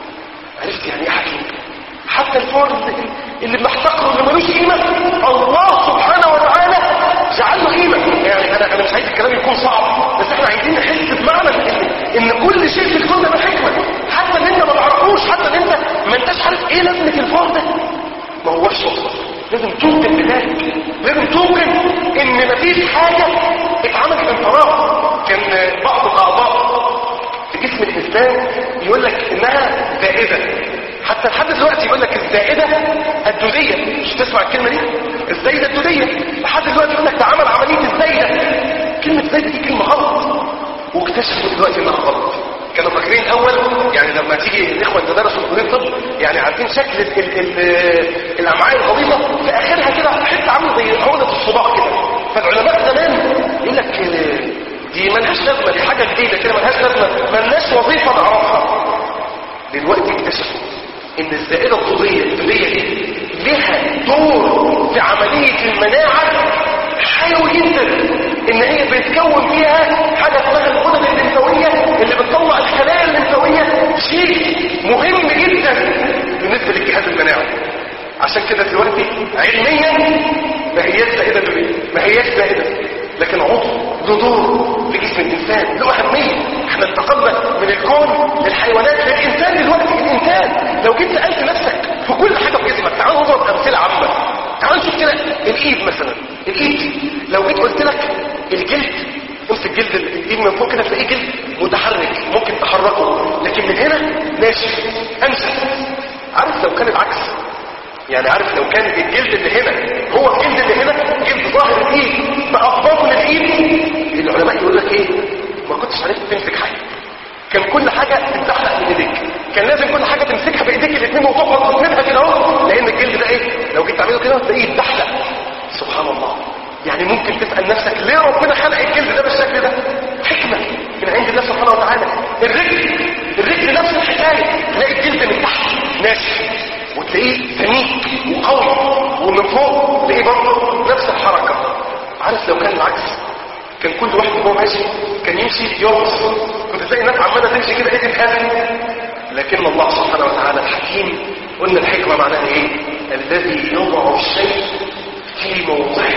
عرفت يعني ايه حكيم؟ حتى الفار اللي بنحتقره اللي ملوش قيمه الله سبحانه وتعالى جعل له قيمه. يعني انا انا مش عايز الكلام يكون صعب، بس احنا عايزين نحس بمعنى ان ان كل شيء في الكون ده بحكمه، حتى اللي انت ما تعرفوش، حتى اللي انت ما انتش عارف ايه لازمه الفار ده، ما هوش صدفه. لازم توقن بذلك، لازم توقن ان مفيش حاجه اتعملت من فراغ. كان بعض الاعضاء في جسم الانسان يقول لك انها زائده، حتى لحد دلوقتي يقول لك الزائده الدوديه، مش تسمع الكلمه دي؟ الزايده الدوديه لحد دلوقتي يقول لك ده عمل عمليه الزايده. كلمه زايده دي كلمه غلط، واكتشفوا دلوقتي انها غلط. كانوا فاكرين الاول يعني لما تيجي الاخوه اللي درسوا في كليه الطب يعني عارفين شكل ال ال الامعاء الغليظه في اخرها كده حته عامله زي عقده الصباع كده. فالعلماء زمان يقول لك دي ملهاش لازمه، دي حاجه جديده كده ملهاش لازمه، ملناش وظيفه نعرفها. دلوقتي اكتشفوا ان الزائده الطبيه الطبيه دي لها دور في عمليه المناعه حيوي جدا، ان هي بتكون فيها حاجه اسمها الغدد الليمفاويه اللي بتطلع الخلايا الليمفاويه، شيء مهم جدا بالنسبه للجهاز المناعي. عشان كده دلوقتي علميا ما هياش زائده دي، ما هياش زائده، لكن عضو له دور في جسم الانسان، له اهميه. احنا انتقلنا من الكون للحيوانات للانسان. دلوقتي الانسان لو جيت سالت نفسك في كل حاجه في جسمك، تعال نضرب امثله عامه. تعال نشوف كده الايد مثلا، الايد لو جيت قلت لك الجلد، امسك جلد الايد من فوق كده تلاقيه جلد متحرك ممكن تحركه، لكن من هنا ناشف انشف. عارف لو كان العكس؟ يعني عارف لو كان الجلد اللي هنا هو الجلد اللي هنا، جلد ظاهر الايد باطراف الايد، العلماء يقول لك ايه؟ ما كنتش عارف تمسك حاجه، كان كل حاجه تتزحلق من ايديك، كان لازم كل حاجه تمسكها بايديك الاثنين وتقعد تسندها كده اهو، لان الجلد ده ايه؟ لو جيت تعمله كده تلاقيه يتزحلق. سبحان الله. يعني ممكن تسال نفسك ليه ربنا خلق الجلد ده بالشكل ده؟ حكمه من عند الله سبحانه وتعالى. الرجل الرجل نفس الحكايه، تلاقي الجلد من تحت ناشف وتلاقيه سميك وقوي، ومن فوق تلاقيه برضه نفس الحركه. عارف لو كان العكس، كان كل واحد وهو ماشي كان يمشي يرقص، كنت تلاقي الناس عماله تمشي كده ايه تتهز. لكن الله سبحانه وتعالى الحكيم، قلنا الحكمه معناها ايه؟ الذي يضع الشيء في موضعه.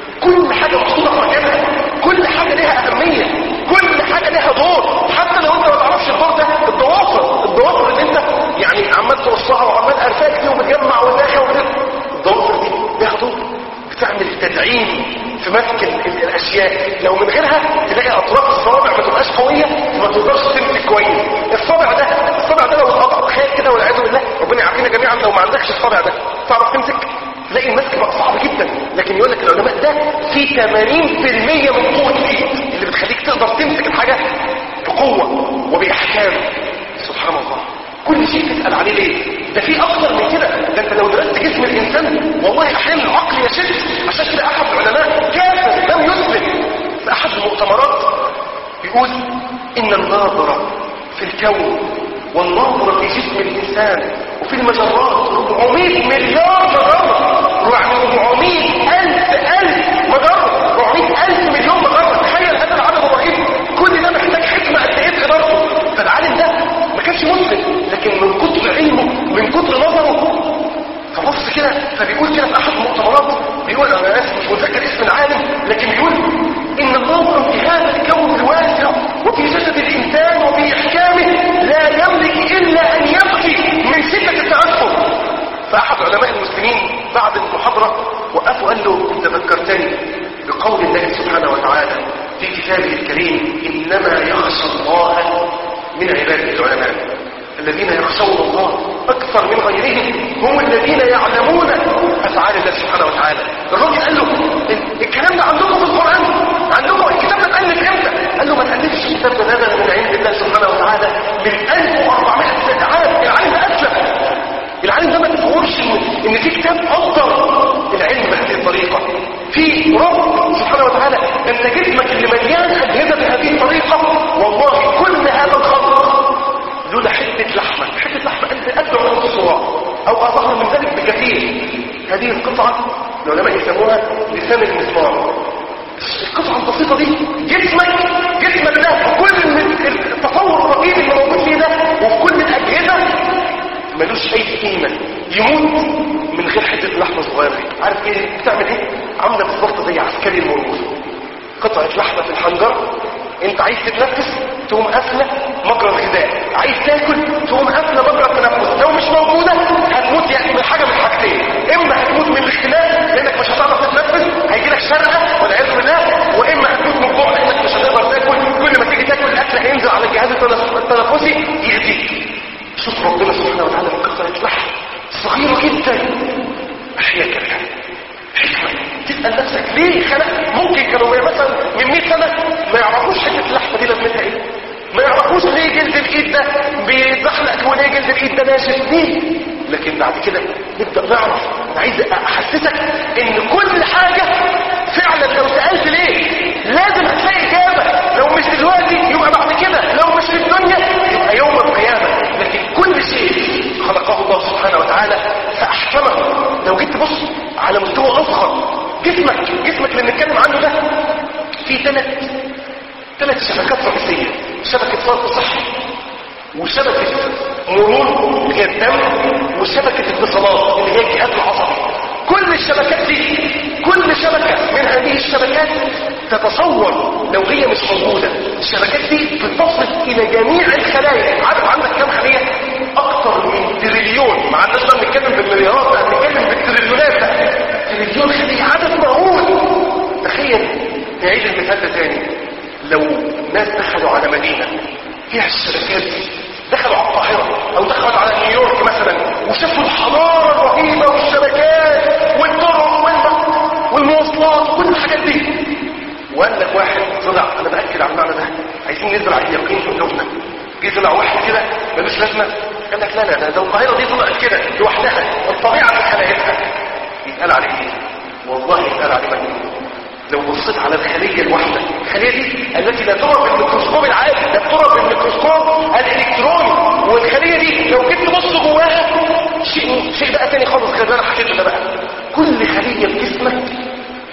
كل حاجه محطوطه في مكانها، كل حاجه لها اهميه، كل حاجه لها دور. حتى لو انت ما تعرفش الدور ده، الضوافر الضوافر اللي انت يعني عمال توصها وعمال ارفاك دي وبتجمع وتاخد وكده، الضوافر دي لها دور، بتعمل تدعيم في مسك الاشياء. لو من غيرها تلاقي اطراف الصوابع ما تبقاش قويه، ما تقدرش تمسك كويس. الصابع ده الصابع ده لو اتقطع تخيل كده والعياذ بالله، ربنا يعافينا جميعا، لو ما عندكش الصابع ده تعرف تمسك؟ تلاقي المسك بقى صعب جدا. لكن يقول لك العلماء ده في ثمانين بالمية من قوه الايد اللي بتخليك تقدر تمسك الحاجه بقوه وباحكام. سبحان الله، كل شيء تسال عليه ليه؟ ده في اكتر من كده. ده انت لو درست جسم الانسان والله احيانا العقل يشد. عشان كده احد العلماء كافر لم يسلم في احد المؤتمرات بيقول ان الناظر في الكون والناظر في جسم الانسان وفي المجرات أربعمائة مليار مجره، يعني أربعمائة ألف ألف مجره، أربعمائة ألف مليون مجره. تخيل هذا العدد الرهيب، كل ده محتاج حكمه قد ايه في ادارته. فالعالم ده ما كانش مسلم، لكن من كتر علمه من كتر نظره فبص كده. فبيقول كده في احد المؤتمرات، بيقول انا اسف مش متذكر اسم العالم، لكن بيقول ان الناظر في هذا الكون الواسع وفي جسد الانسان وفي احكامه لا يملك الا ان يبكي من شده التاثر. فاحد علماء المسلمين بعد المحاضره وقفوا قال له انت ذكرتني بقول الله سبحانه وتعالى في كتابه الكريم انما يخشى الله من عباده العلماء. الذين يخشون الله اكثر من غيرهم هم الذين يعلمون افعال الله سبحانه وتعالى. الراجل قال له الكلام ده عندكم في القران؟ عندكم الكتاب ده اتالف امتى؟ قال له ما تالفش الكتاب ده، نزل من عند الله سبحانه وتعالى من ألف وأربعمائة عام. العالم ده اسلم، العالم ده ما تفهمش ان في كتاب افضل العلم بهذه الطريقه. في رب سبحانه وتعالى انت جسمك اللي مليان اجهزه بهذه الطريقه، والله كل هذا الخلق لولا حته لحمه، حته لحمه قد قد عروق الصراع او اظهر من ذلك بكثير. هذه القطعه العلماء يسموها لسان المسمار. القطعه البسيطه دي جسمك جسمك ده بكل التطور الرهيب اللي موجود فيه ده وبكل الاجهزه ملوش اي قيمه، يموت من غير حته لحمه صغيره. عارف ايه بتعمل ايه؟ عامله بالظبط زي عسكري المرور. قطعه لحمه في الحنجره، انت عايز تتنفس تقوم قافله مجرى الغذاء، عايز تاكل تقوم قافله مجرى التنفس. لو مش موجوده هتموت يعني من حاجه من حاجتين، اما هتموت من الاختناق لانك مش هتعرف تتنفس هيجي لك شرقه والعياذ بالله، واما هتموت من الجوع لانك مش هتقدر تاكل. كل ما تيجي تاكل الاكل هينزل على الجهاز التنفسي يأذيك. شوف ربنا سبحانه وتعالى من قطعه لحم صغيره جدا احياك بها حكمه. تسال نفسك ليه خلق؟ ممكن كانوا مثلا من مئة سنه ما يعرفوش حته اللحمه دي لازمتها ايه، ما يعرفوش ليه جلد الايد ده بيتزحلق وليه جلد الايد ده ناشف ليه. لكن بعد كده نبدا نعرف. انا عايز احسسك ان كل حاجه فعلا لو سالت ليه لازم هتلاقي اجابه. لو مش دلوقتي يبقى بعد كده، لو مش في الدنيا يبقى يوم القيامه. لكن كل شيء خلقه الله سبحانه وتعالى فاحكمه. لو جيت تبص على مستوى اصغر، جسمك جسمك اللي بنتكلم عنه ده فيه ثلاث ثلاث شبكات رئيسيه: شبكه صرف صحي، وشبكه مرور اللي هي الدم، وشبكه اتصالات اللي هي الجهاز العصبي. كل الشبكات دي كل شبكه من هذه الشبكات تتصور لو هي مش موجوده الشبكات دي بتصل الى جميع الخلايا. عارف عندك كم خليه؟ اكتر من تريليون. ما عندناش بقى بنتكلم بالمليارات، لا بنتكلم بالتريليونات. ده تريليون خليه، عدد مهول. تخيل نعيد المثال ده تاني. لو ناس دخلوا على مدينه فيها الشبكات دي، دخلوا على القاهره او دخلوا على نيويورك مثلا وشافوا الحضاره الرهيبه والشبكات والطرق والمواصلات وكل الحاجات دي، وقال لك واحد طلع، انا باكد على المعنى ده، عايزين نزرع اليقين في قلوبنا. جه طلع واحد كده ملوش لازمه قال لك لا لا لا ده القاهره دي طلعت كده لوحدها، الطبيعه اللي خلقتها. يتقال عليه ايه؟ والله يتقال عليه مجنون. لو بصيت على الخليه الواحده، الخليه دي التي لا ترى بالميكروسكوب العادي، لا ترى بالميكروسكوب الالكتروني، والخليه دي لو جيت تبص جواها شيء شيء بقى تاني خالص غير اللي انا حكيته ده بقى. كل خليه في جسمك فيها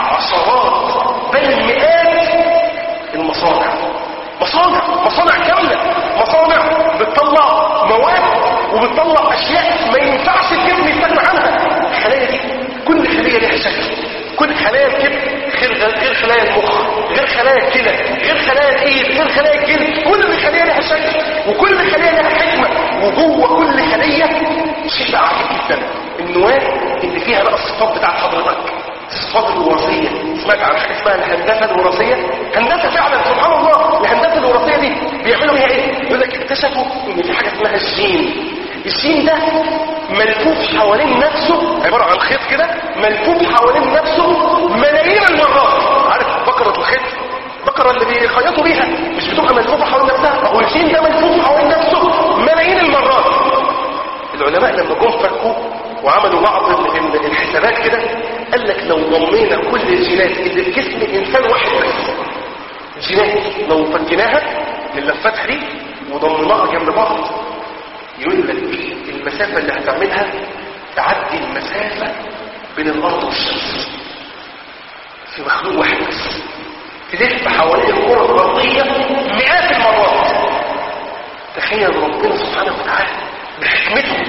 عشرات بل مئات المصانع، مصانع مصانع كاملة، مصانع بتطلع مواد وبتطلع اشياء ما ينفعش الجسم يستغنى عنها. الخلايا دي كل خلية لها شكل، كل خلايا الكبد غير غير خلايا المخ، غير خلايا الكلى، غير خلايا الايد، غير خلايا الجلد، كل خلية لها شكل وكل خلية لها حكمة، وجوه كل خلية شيء عجيب جدا. النواة اللي فيها بقى الصفات بتاعت حضرتك، الصفات الوراثية. سمعت عن حاجة اسمها الهندسة الوراثية؟ هندسة فعلا سبحان الله. الهندسة الوراثية دي بيعملوا بيها ايه؟ يقول لك اكتشفوا ان في حاجة اسمها الجين. الجين ده ملفوف حوالين نفسه، عبارة عن خيط كده ملفوف حوالين نفسه ملايين المرات. عارف بكرة الخيط، بكرة اللي بيخيطوا بيها مش بتبقى ملفوفة حوالين نفسها؟ هو الجين ده ملفوف حوالين نفسه ملايين المرات. العلماء لما جم فكوا وعملوا بعض الحسابات كده، قال لك لو ضمينا كل الجينات اللي في جسم الانسان واحد بس، الجينات لو فكيناها اللفات دي وضمناها جنب بعض، يقول لك المسافة اللي هتعملها تعدي المسافة بين الارض والشمس في مخلوق واحد بس، تلف حوالين الكرة الارضية مئات المرات. تخيل ربنا سبحانه وتعالى بحكمته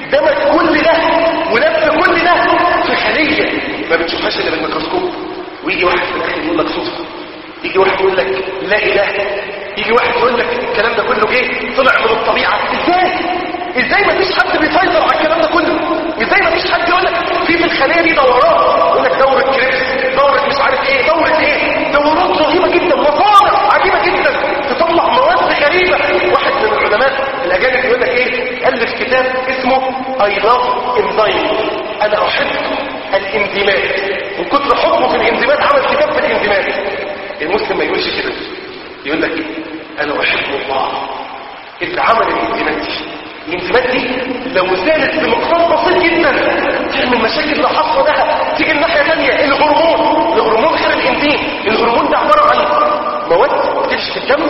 دمج كل ده ولف كل ده في خلية ما بتشوفهاش الا بالميكروسكوب. ويجي واحد في الاخر يقول لك صدفة، يجي واحد يقول لك لا اله، يجي واحد يقول لك الكلام ده كله جه طلع من الطبيعة. ازاي ازاي ما فيش حد بيسيطر على الكلام ده كله؟ ازاي ما فيش حد يقول لك في في الخلية دي دورات، يقول لك دورة كريبس، دورة مش عارف ايه، دورة ايه، دورات رهيبة جدا، مصانع عجيبة جدا تطلع مواد غريبة. واحد من العلماء الاجانب يقول لك ايه، الف كتاب اسمه I love enzymes، انا احب الانزيمات، من كتر حبه في الانزيمات عمل كتاب في الانزيمات. المسلم ما يقولش كده، يقول لك ايه، انا احب الله اللي عمل الانزيمات دي. الانزيمات دي لو زادت بمقدار بسيط جدا تعمل مشاكل لا حصر لها. تيجي الناحيه الثانيه الهرمون، الهرمون غير الانزيم. الهرمون ده عباره عن مواد بتمشي في الدم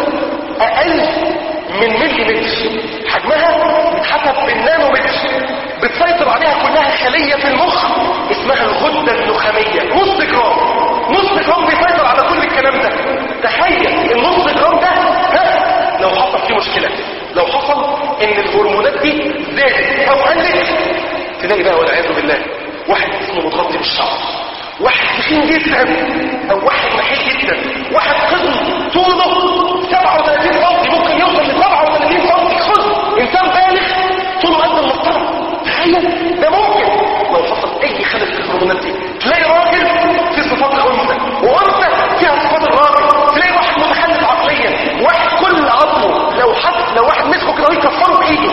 اقل من ملي متر، حجمها بيتحسب بالنانومتر، بتسيطر عليها كلها خليه في المخ اسمها الغده النخاميه. نص جرام، نص جرام بيسيطر على كل الكلام ده. تخيل النص جرام ده ها لو حصل فيه مشكله، لو حصل ان الهرمونات دي زادت او قلت، تلاقي بقى والعياذ بالله واحد اسمه متغطي بالشعر، واحد تخين جدا او واحد نحيل جدا، واحد خضر طوله سبعة وثلاثين سم، ممكن يوصل ل سبعة وثلاثين سم خضر، انسان بالغ طوله قد المسطره. تخيل ده ممكن لو حصل اي خلل في الهرمونات دي. تلاقي راجل في صفات الانثى وانثى فيها صفات الراجل، تلاقي واحد متخلف عقليا، واحد كل عظمه لو حد لو واحد مسكه كده يكسره بايده.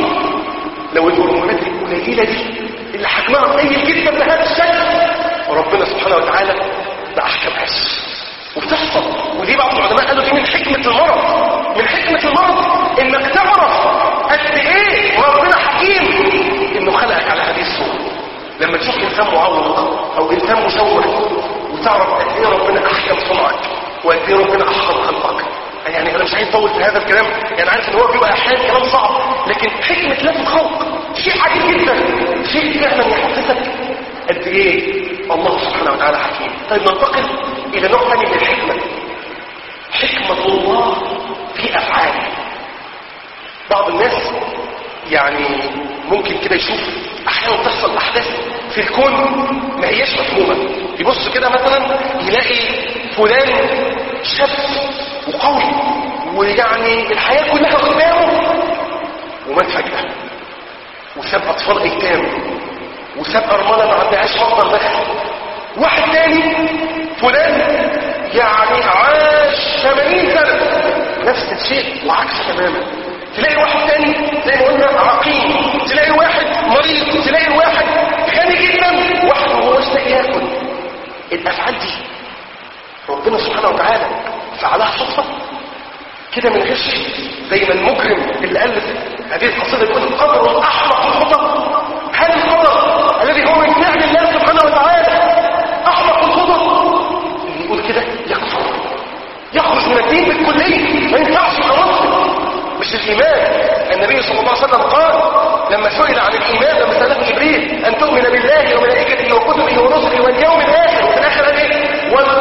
لو الهرمونات القليله دي اللي حجمها قليل جدا بهذا الشكل، وربنا سبحانه وتعالى ما احكمهاش وبتحصل. ودي بعض العلماء قالوا دي من حكمة المرض، من حكمة المرض انك تعرف قد ايه ربنا حكيم انه خلقك على هذه الصورة. لما تشوف انسان معوق او انسان مشوه وتعرف قد ايه ربنا احكم صنعك وقد ايه ربنا احكم خلقك. يعني انا مش عايز اطول في هذا الكلام، يعني عارف ان هو بيبقى احيانا كلام صعب، لكن حكمة الله في الخلق شيء عجيب جدا، شيء فعلا يحسسك قد ايه الله سبحانه وتعالى حكيم. طيب ننتقل الى نوع ثاني من الحكمة، حكمة الله في افعاله. بعض الناس يعني ممكن كده يشوف احيانا تحصل احداث في الكون ما هيش مفهومة، يبص كده مثلا يلاقي فلان شاب وقوي ويعني الحياة كلها قدامه ومات فجأة، وساب اطفال ايتام، وساب ارملة ما عندهاش مصدر دخل. واحد تاني فلان يعني عاش ثمانين سنة نفس الشيء وعكس تماما. تلاقي واحد تاني زي ما قلنا عقيم، تلاقي واحد مريض، تلاقي واحد غني جدا، واحد وهو مش لاقي ياكل. الافعال دي ربنا سبحانه وتعالى فعلها صدفة كده من غير شيء، زي ما المجرم اللي ألف هذه القصيدة يقول القدر الأحمق الخطأ. هل القدر الذي هو من فعل الله سبحانه وتعالى أحمق الخطأ؟ اللي يقول كده يكفر، يخرج من الدين بالكلية، ما ينفعش يتوصل. مش الإيمان. النبي صلى الله عليه وسلم قال لما سئل عن الإيمان لما سأله جبريل أن تؤمن بالله وملائكته وكتبه ورسله واليوم الآخر، وفي الآخر قال إيه؟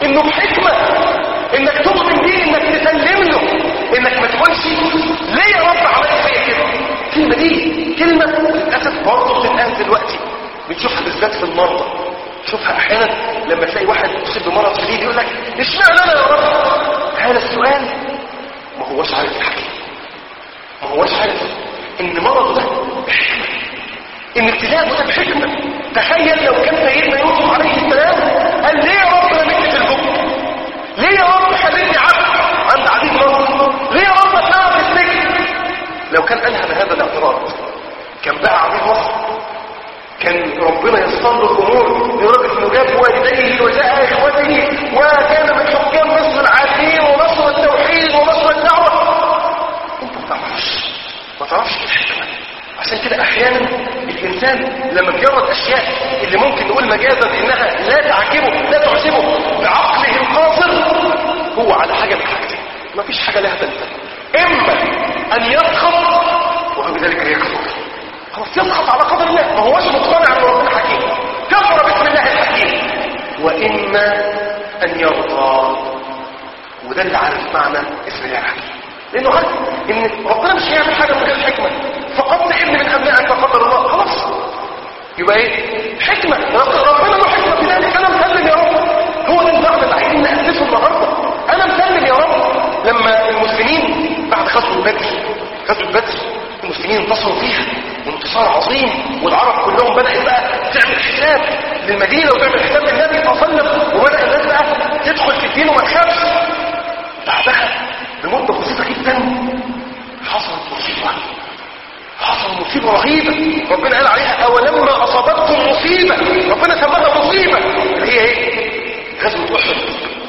انه بحكمة انك تؤمن بيه، انك تسلم له، انك ما تقولش ليه يا رب عملت فيا كده. الكلمة دي كلمة للأسف برضه بتتقال دلوقتي، بتشوفها بالذات في المرضى. شوفها احيانا لما تلاقي واحد يصيب بمرض شديد يقول لك اشمعنى انا يا رب؟ هذا السؤال ما هوش عارف الحكي، ما هوش عارف ان مرضه ده بحكمة، ان ابتلاءه ده بحكمة. تخيل لو كان سيدنا يوسف عليه السلام قال ليه يا رب رميتني في الجب؟ ليه يا رب خليتني عبد عند عبيد مصر؟ ليه يا رب اتنعم في السجن؟ لو كان قالها بهذا الاعتراض كان بقى عبيد مصر، كان ربنا يسر له الامور لدرجه انه جاب والديه وجاء اخوته وكان من حكام مصر العادلين ونصر التوحيد ونصر الدعوه. انت ما تعرفش ما تعرفش الحكمه. عشان كده احيانا الانسان لما بيرد اشياء اللي ممكن نقول مجازا انها لا تعجبه لا تعجبه بعقله القاصر، هو على حاجه من حاجتين، ما فيش حاجه لها ثالثه. اما ان يسخط وهو بذلك يكفر، خلاص يسخط على قدر الله، ما هوش مقتنع ان ربنا حكيم، كفر باسم الله الحكيم. واما ان يرضى، وده اللي عارف معنى اسم الله الحكيم، لانه عارف ان ربنا مش هيعمل حاجه من غير حكمه. فقدت ابن من ابنائك فقدر الله، خلاص يبقى ايه؟ حكمه. ربنا له حكمه في ذلك. انا مسلم يا رب. هو ده المعنى اللي عايزين نأسسه النهارده. انا مسلم يا رب. لما المسلمين بعد غزوه بدر غزوه بدر المسلمين انتصروا فيها وانتصار عظيم، والعرب كلهم بدأت بقى تعمل حساب للمدينه وتعمل حساب للنبي صلى الله عليه وسلم، وبدأ الناس بقى تدخل في الدين وما تخافش. بعدها بمده بسيطه جدا حصلت مصيبه، حصل مصيبة رهيبة ربنا قال عليها أولما أصابتكم مصيبة، ربنا سماها مصيبة اللي هي ايه؟ غزوة أحد.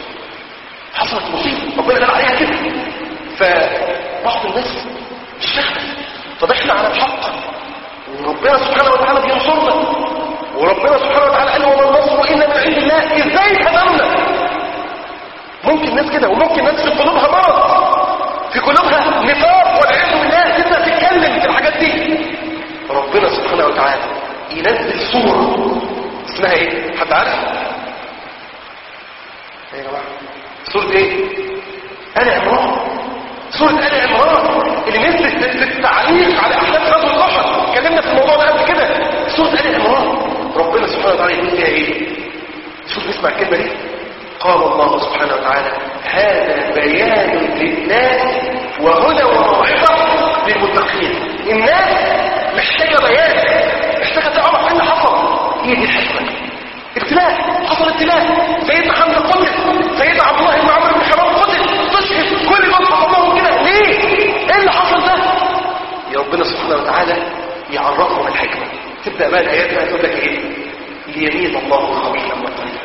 حصلت مصيبة ربنا قال عليها كده. فبعض الناس مش فاهمة، طب احنا على الحق وربنا سبحانه وتعالى بينصرنا، وربنا سبحانه وتعالى قال وما النصر إلا من عند الله، ازاي تمامنا؟ ممكن ناس كده، وممكن ناس في قلوبها مرض، في قلوبها نفاق والعياذ بالله، تبدا تتكلم في الحاجات دي. ربنا سبحانه وتعالى ينزل سوره اسمها ايه؟ حد عارف؟ ايه يا جماعه؟ سوره ايه؟ آل عمران. سوره آل عمران اللي نزلت للتعليق على احداث غزوه احد، اتكلمنا في الموضوع ده قبل كده. سوره آل عمران ربنا سبحانه وتعالى يقول فيها ايه؟ شوف نسمع الكلمه دي. قال الله سبحانه وتعالى هذا بيان للناس وهدى وموعظة للمتقين. الناس محتاجة بيان، محتاجة تعرف ايه اللي حصل. هي دي الحكمة. ابتلاء، حصل ابتلاء، سيدنا حمزة قتل، سيدنا عبد الله بن عمرو بن حرام قتل، تشهد كل ما حصل لهم كده ليه؟ ايه اللي حصل ده؟ يا ربنا سبحانه وتعالى يعرفهم الحكمة. تبدأ بقى الآيات بقى تقول لك ايه؟ ليميز الله الخبيث من الطيب،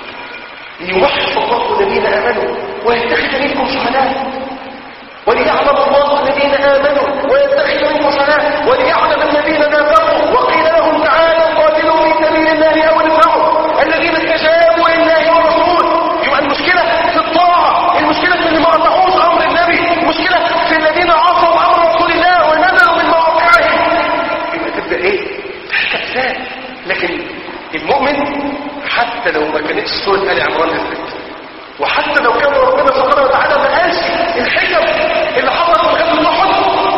ليوحد الله الذين آمنوا ويتخذ منكم شهداء، وليعلم الله الذين آمنوا ويتخذ منكم شهداء، وليعلم الذين نافقوا وقيل لهم تعالوا قاتلوا في سبيل الله أو ادفعوا الذين استجابوا لله والرسول. يبقى المشكلة في الطاعة، المشكلة في اللي ما أطاعوش أمر النبي، المشكلة في الذين عصوا أمر رسول الله ونزلوا من مواقعهم. يبقى تبدأ إيه؟ تحكي. لكن المؤمن حتى لو ما كانتش سورة آل عمران نزلت، وحتى لو كان ربنا سبحانه وتعالى ما قالش الحكم اللي حصلت في غزوة أحد،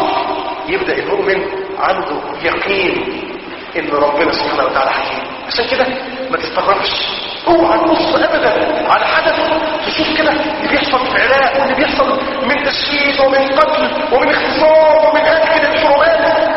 يبدأ المؤمن عنده يقين ان ربنا سبحانه وتعالى حكيم. عشان كده ما تستغربش، اوعى تبص ابدا على حدث تشوف كده اللي بيحصل في العراق واللي بيحصل من تشييد ومن قتل ومن اغتصاب ومن اكل الحرمات،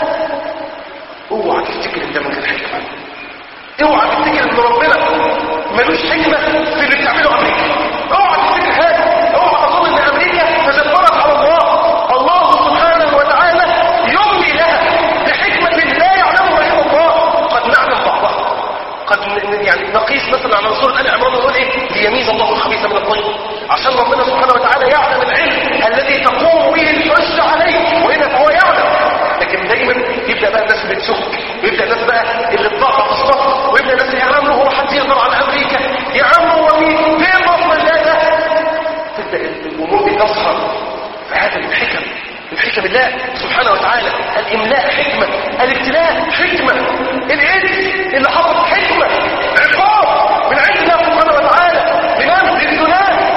اوعى تفتكر ان ده من الحكمه. اوعى تفتكر ان ربنا ملوش حكمه في اللي بتعمله امريكا. اوعى تفتكر هذا. اوعى تظن ان امريكا تجبرت على الله. الله سبحانه وتعالى يملي لها بحكمه لا يعلمها الا الله. قد نعلم بعضها، قد يعني نقيس مثلا على سوره ال عمران ونقول ايه؟ ليميز الله الخبيث من الطيب، عشان ربنا سبحانه وتعالى يعلم العلم الذي تقوم به الحجه عليه، واذا فهو يعلم. لكن دايما يبدا بقى الناس بتسك، ويبدا الناس بقى اللي تضعف في الصف، ويبدا الناس يا عم هو حد يقدر على امريكا، يا عم هو مين فين مصر الله ده. تبدا الامور دي تظهر فهذا الحكم، الحكم الله سبحانه وتعالى. الاملاء حكمه، الابتلاء حكمه، الايدز اللي حصل حكمه، عقاب من عند الله سبحانه وتعالى، من امر الزنا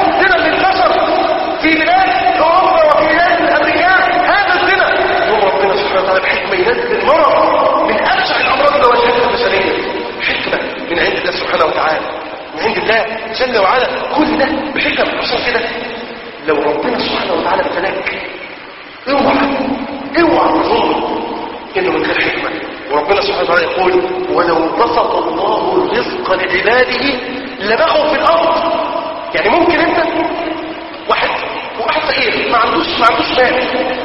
حكم. عشان كده لو ربنا سبحانه وتعالى ابتلاك اوعى اوعى تظن انه من غير حكمه. وربنا سبحانه وتعالى يقول ولو بسط الله الرزق لعباده لبغوا في الارض. يعني ممكن انت واحد واحد فقير ما عندوش ما عندوش مال،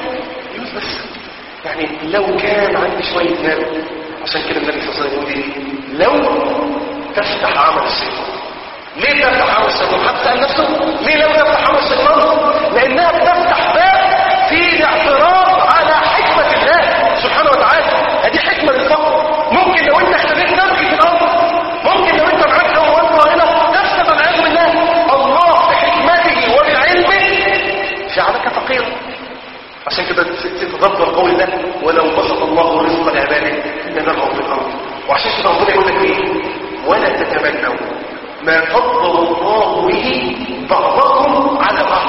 بس يعني لو كان عندي شويه مال. عشان كده النبي صلى الله عليه وسلم يقول ايه؟ لو تفتح عمل الشيطان. ليه تفتح عمل الشيطان؟ حد سأل نفسه ليه لو تفتح عمل الشيطان؟ لانها بتفتح باب في الاعتراض على حكمه الله سبحانه وتعالى. هذه حكمه للفقر. ممكن لو انت احتاجت تبكي في الارض، ممكن لو انت معاك اموال طائله تفسد والعياذ بالله. الله بحكمته وبعلمه جعلك فقيرا. عشان كده تتدبر قول الله ولو بسط الله الرزق لعباده لبغوا في الارض. وعشان كده ربنا يقول لك ايه؟ ولا تتمنوا ما فضل الله به بعضكم على بعض.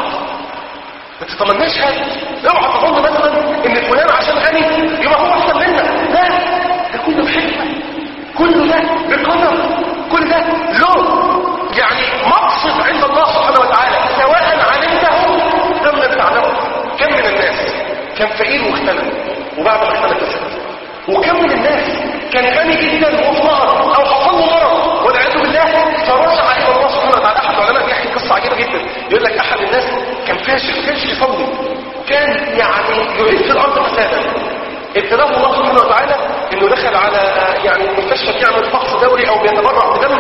ما تتمناش حاجه. اوعى تظن مثلا ان فلان عشان غني يبقى هو احسن منك. لا، ده كله بحكمه، كله ده بقدر، كل ده له يعني مقصد عند الله سبحانه وتعالى سواء علمته ام لم تعلمه. كم من الناس كان فقير واختلف وبعد ما اختلف فسد، وكم من الناس كان غني جدا وفقر او حصل له مرض والعياذ بالله فرجع الى الله سبحانه وتعالى. احد العلماء بيحكي قصه عجيبه جدا، يقول لك احد الناس كان فاشل ما كانش يصلي، كان يعني يريد في الارض فسادا. ابتلاه الله سبحانه وتعالى انه دخل على يعني مستشفى بيعمل فحص دوري او بيتبرع بدم،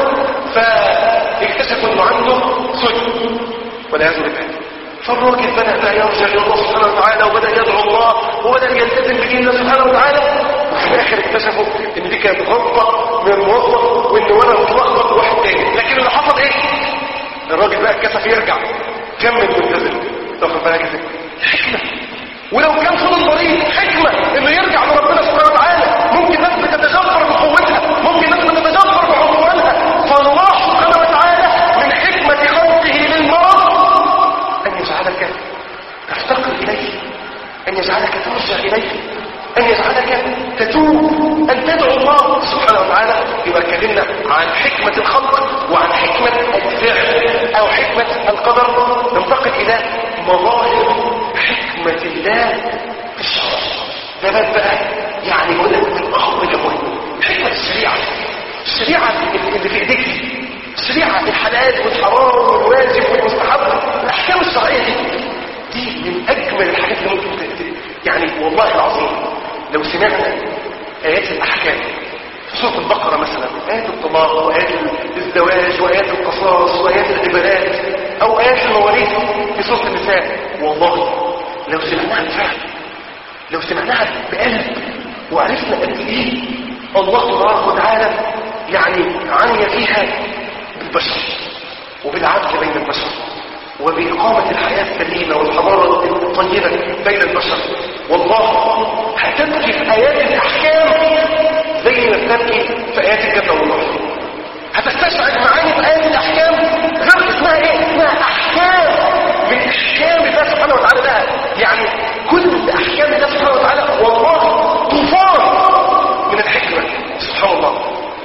فاكتشفوا انه عنده سد والعياذ بالله. فالراجل بدأ بقى يرجع الى الله سبحانه وتعالى وبدأ يدعو الله وبدأ يلتزم بدين الله سبحانه وتعالى. وفي الاخر اكتشفوا ان دي كانت غلطه من الموظف وان ولد متلخبط واحد تاني. لكن اللي حصل ايه؟ الراجل بقى اتكسف يرجع كمل ملتزم. تاخد بالك ازاي؟ حكمه. ولو كان فضل مريض حكمه انه يرجع لربنا سبحانه وتعالى. ممكن ناس بتتجبر بقوتها، ممكن ناس بتتجبر بعمرها. فالله سبحانه وتعالى من حكمه خلقه للمرض ان يجعلك تفتقر اليه، ان يجعلك ترجع اليه، ان يجعلك تتوب، ان تدعو الله سبحانه وتعالى. يبقى اتكلمنا عن حكمة الخلق وعن حكمة الفعل او حكمة القدر. ننتقل الى مظاهر حكمة الله في الشرع. ده باب بقى يعني يقول لك من اخر الابواب حكمة الشريعة. الشريعة اللي في ايديك دي، الشريعة الحلال والحرام والواجب والمستحب، الاحكام الشرعية دي دي من اجمل الحاجات اللي ممكن تقدر. يعني والله العظيم لو سمعنا آيات الأحكام في سورة البقرة مثلا، آيات الطلاق وآيات الزواج وآيات القصاص وآيات العبادات أو آيات المواريث في سورة النساء، والله لو سمعناها بفعل، لو سمعناها بقلب وعرفنا قد إيه الله تبارك وتعالى يعني عني فيها بالبشر وبالعدل بين البشر وبإقامة الحياة السليمة والحضارة الطيبة بين البشر، والله هتبكي في آيات الأحكام زي ما بتبكي في آيات الجنة والنار. هتستشعر معاني في آيات الأحكام غير اسمها ايه؟ اسمها أحكام من أحكام الله سبحانه وتعالى. ده يعني كل أحكام الله سبحانه وتعالى والله طوفان من الحكمة سبحان الله.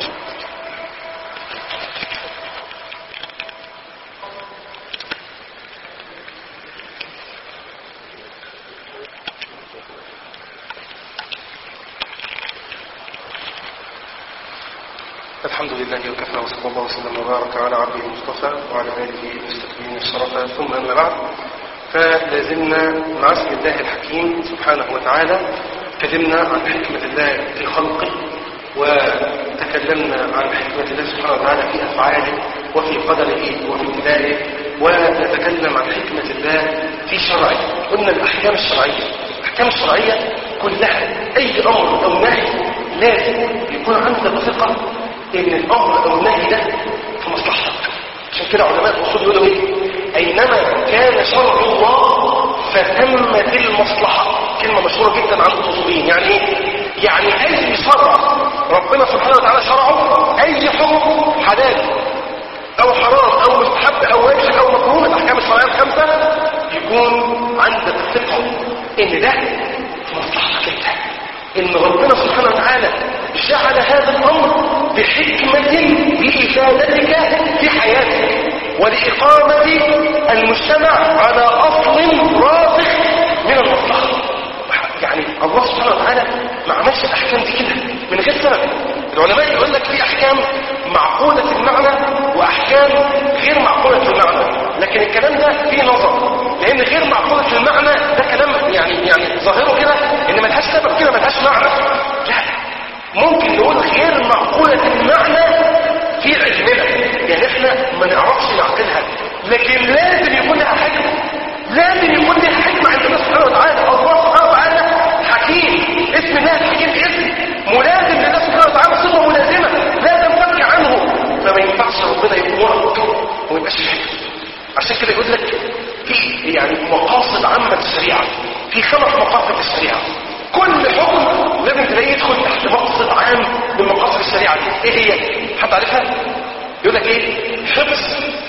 الحمد لله وكفى وصلى الله وسلم وبارك على عبده المصطفى وعلى اله المستقيمين الشرفاء، ثم اما بعد، فلازلنا مع اسم الله الحكيم سبحانه وتعالى. تكلمنا عن حكمة الله في خلقه، وتكلمنا عن حكمة الله سبحانه وتعالى في افعاله وفي قدره وفي ابتدائه، ونتكلم عن حكمة الله في شرعه. قلنا الاحكام الشرعية، الاحكام الشرعية كلها اي امر او نهي لازم يكون عندك ثقة ان الامر او النهي ده في مصلحتك. عشان كده علماء الاصول يقولوا ايه؟ اينما كان شرع الله فتمت المصلحه. كلمه مشهوره جدا عند الاصوليين. يعني ايه؟ يعني اي شرع ربنا سبحانه وتعالى شرعه، اي حكم حلال او حرام او مستحب او واجب او مكروه، الاحكام الشرعيه الخمسه، يكون عندك ثقه ان ده في مصلحتك انت، ان ربنا سبحانه وتعالى جعل هذا الامر بحكمة لإفادتك في حياتك ولإقامة المجتمع على أصل راسخ من المصلحة. يعني الله سبحانه وتعالى ما عملش الأحكام دي كده من غير سبب. العلماء يقول لك في أحكام معقولة المعنى وأحكام غير معقولة المعنى، لكن الكلام ده فيه نظر، لأن غير معقولة المعنى ده كلام يعني يعني ظاهره كده إن ملهاش سبب كده ملهاش معنى. لا، ممكن نقول غير معقولة المعنى في علمنا، يعني احنا ما نعرفش نعقلها، لكن لازم يكون لها حكمة، لازم يكون لها حكمة عند الله سبحانه وتعالى. الله سبحانه وتعالى حكيم، اسم الله الحكيم اسم ملازم لله سبحانه وتعالى، صفة ملازمة لا تنفك عنه، فما ينفعش ربنا يأمرك وما يبقاش حكمة. عشان كده يقول لك في يعني مقاصد عامة الشريعة، في خمس مقاصد الشريعة، كل حكم لازم تلاقيه يدخل تحت مقصد عام من مقاصد الشريعة دي. ايه هي؟ حد عارفها؟ يقول لك ايه؟ حفظ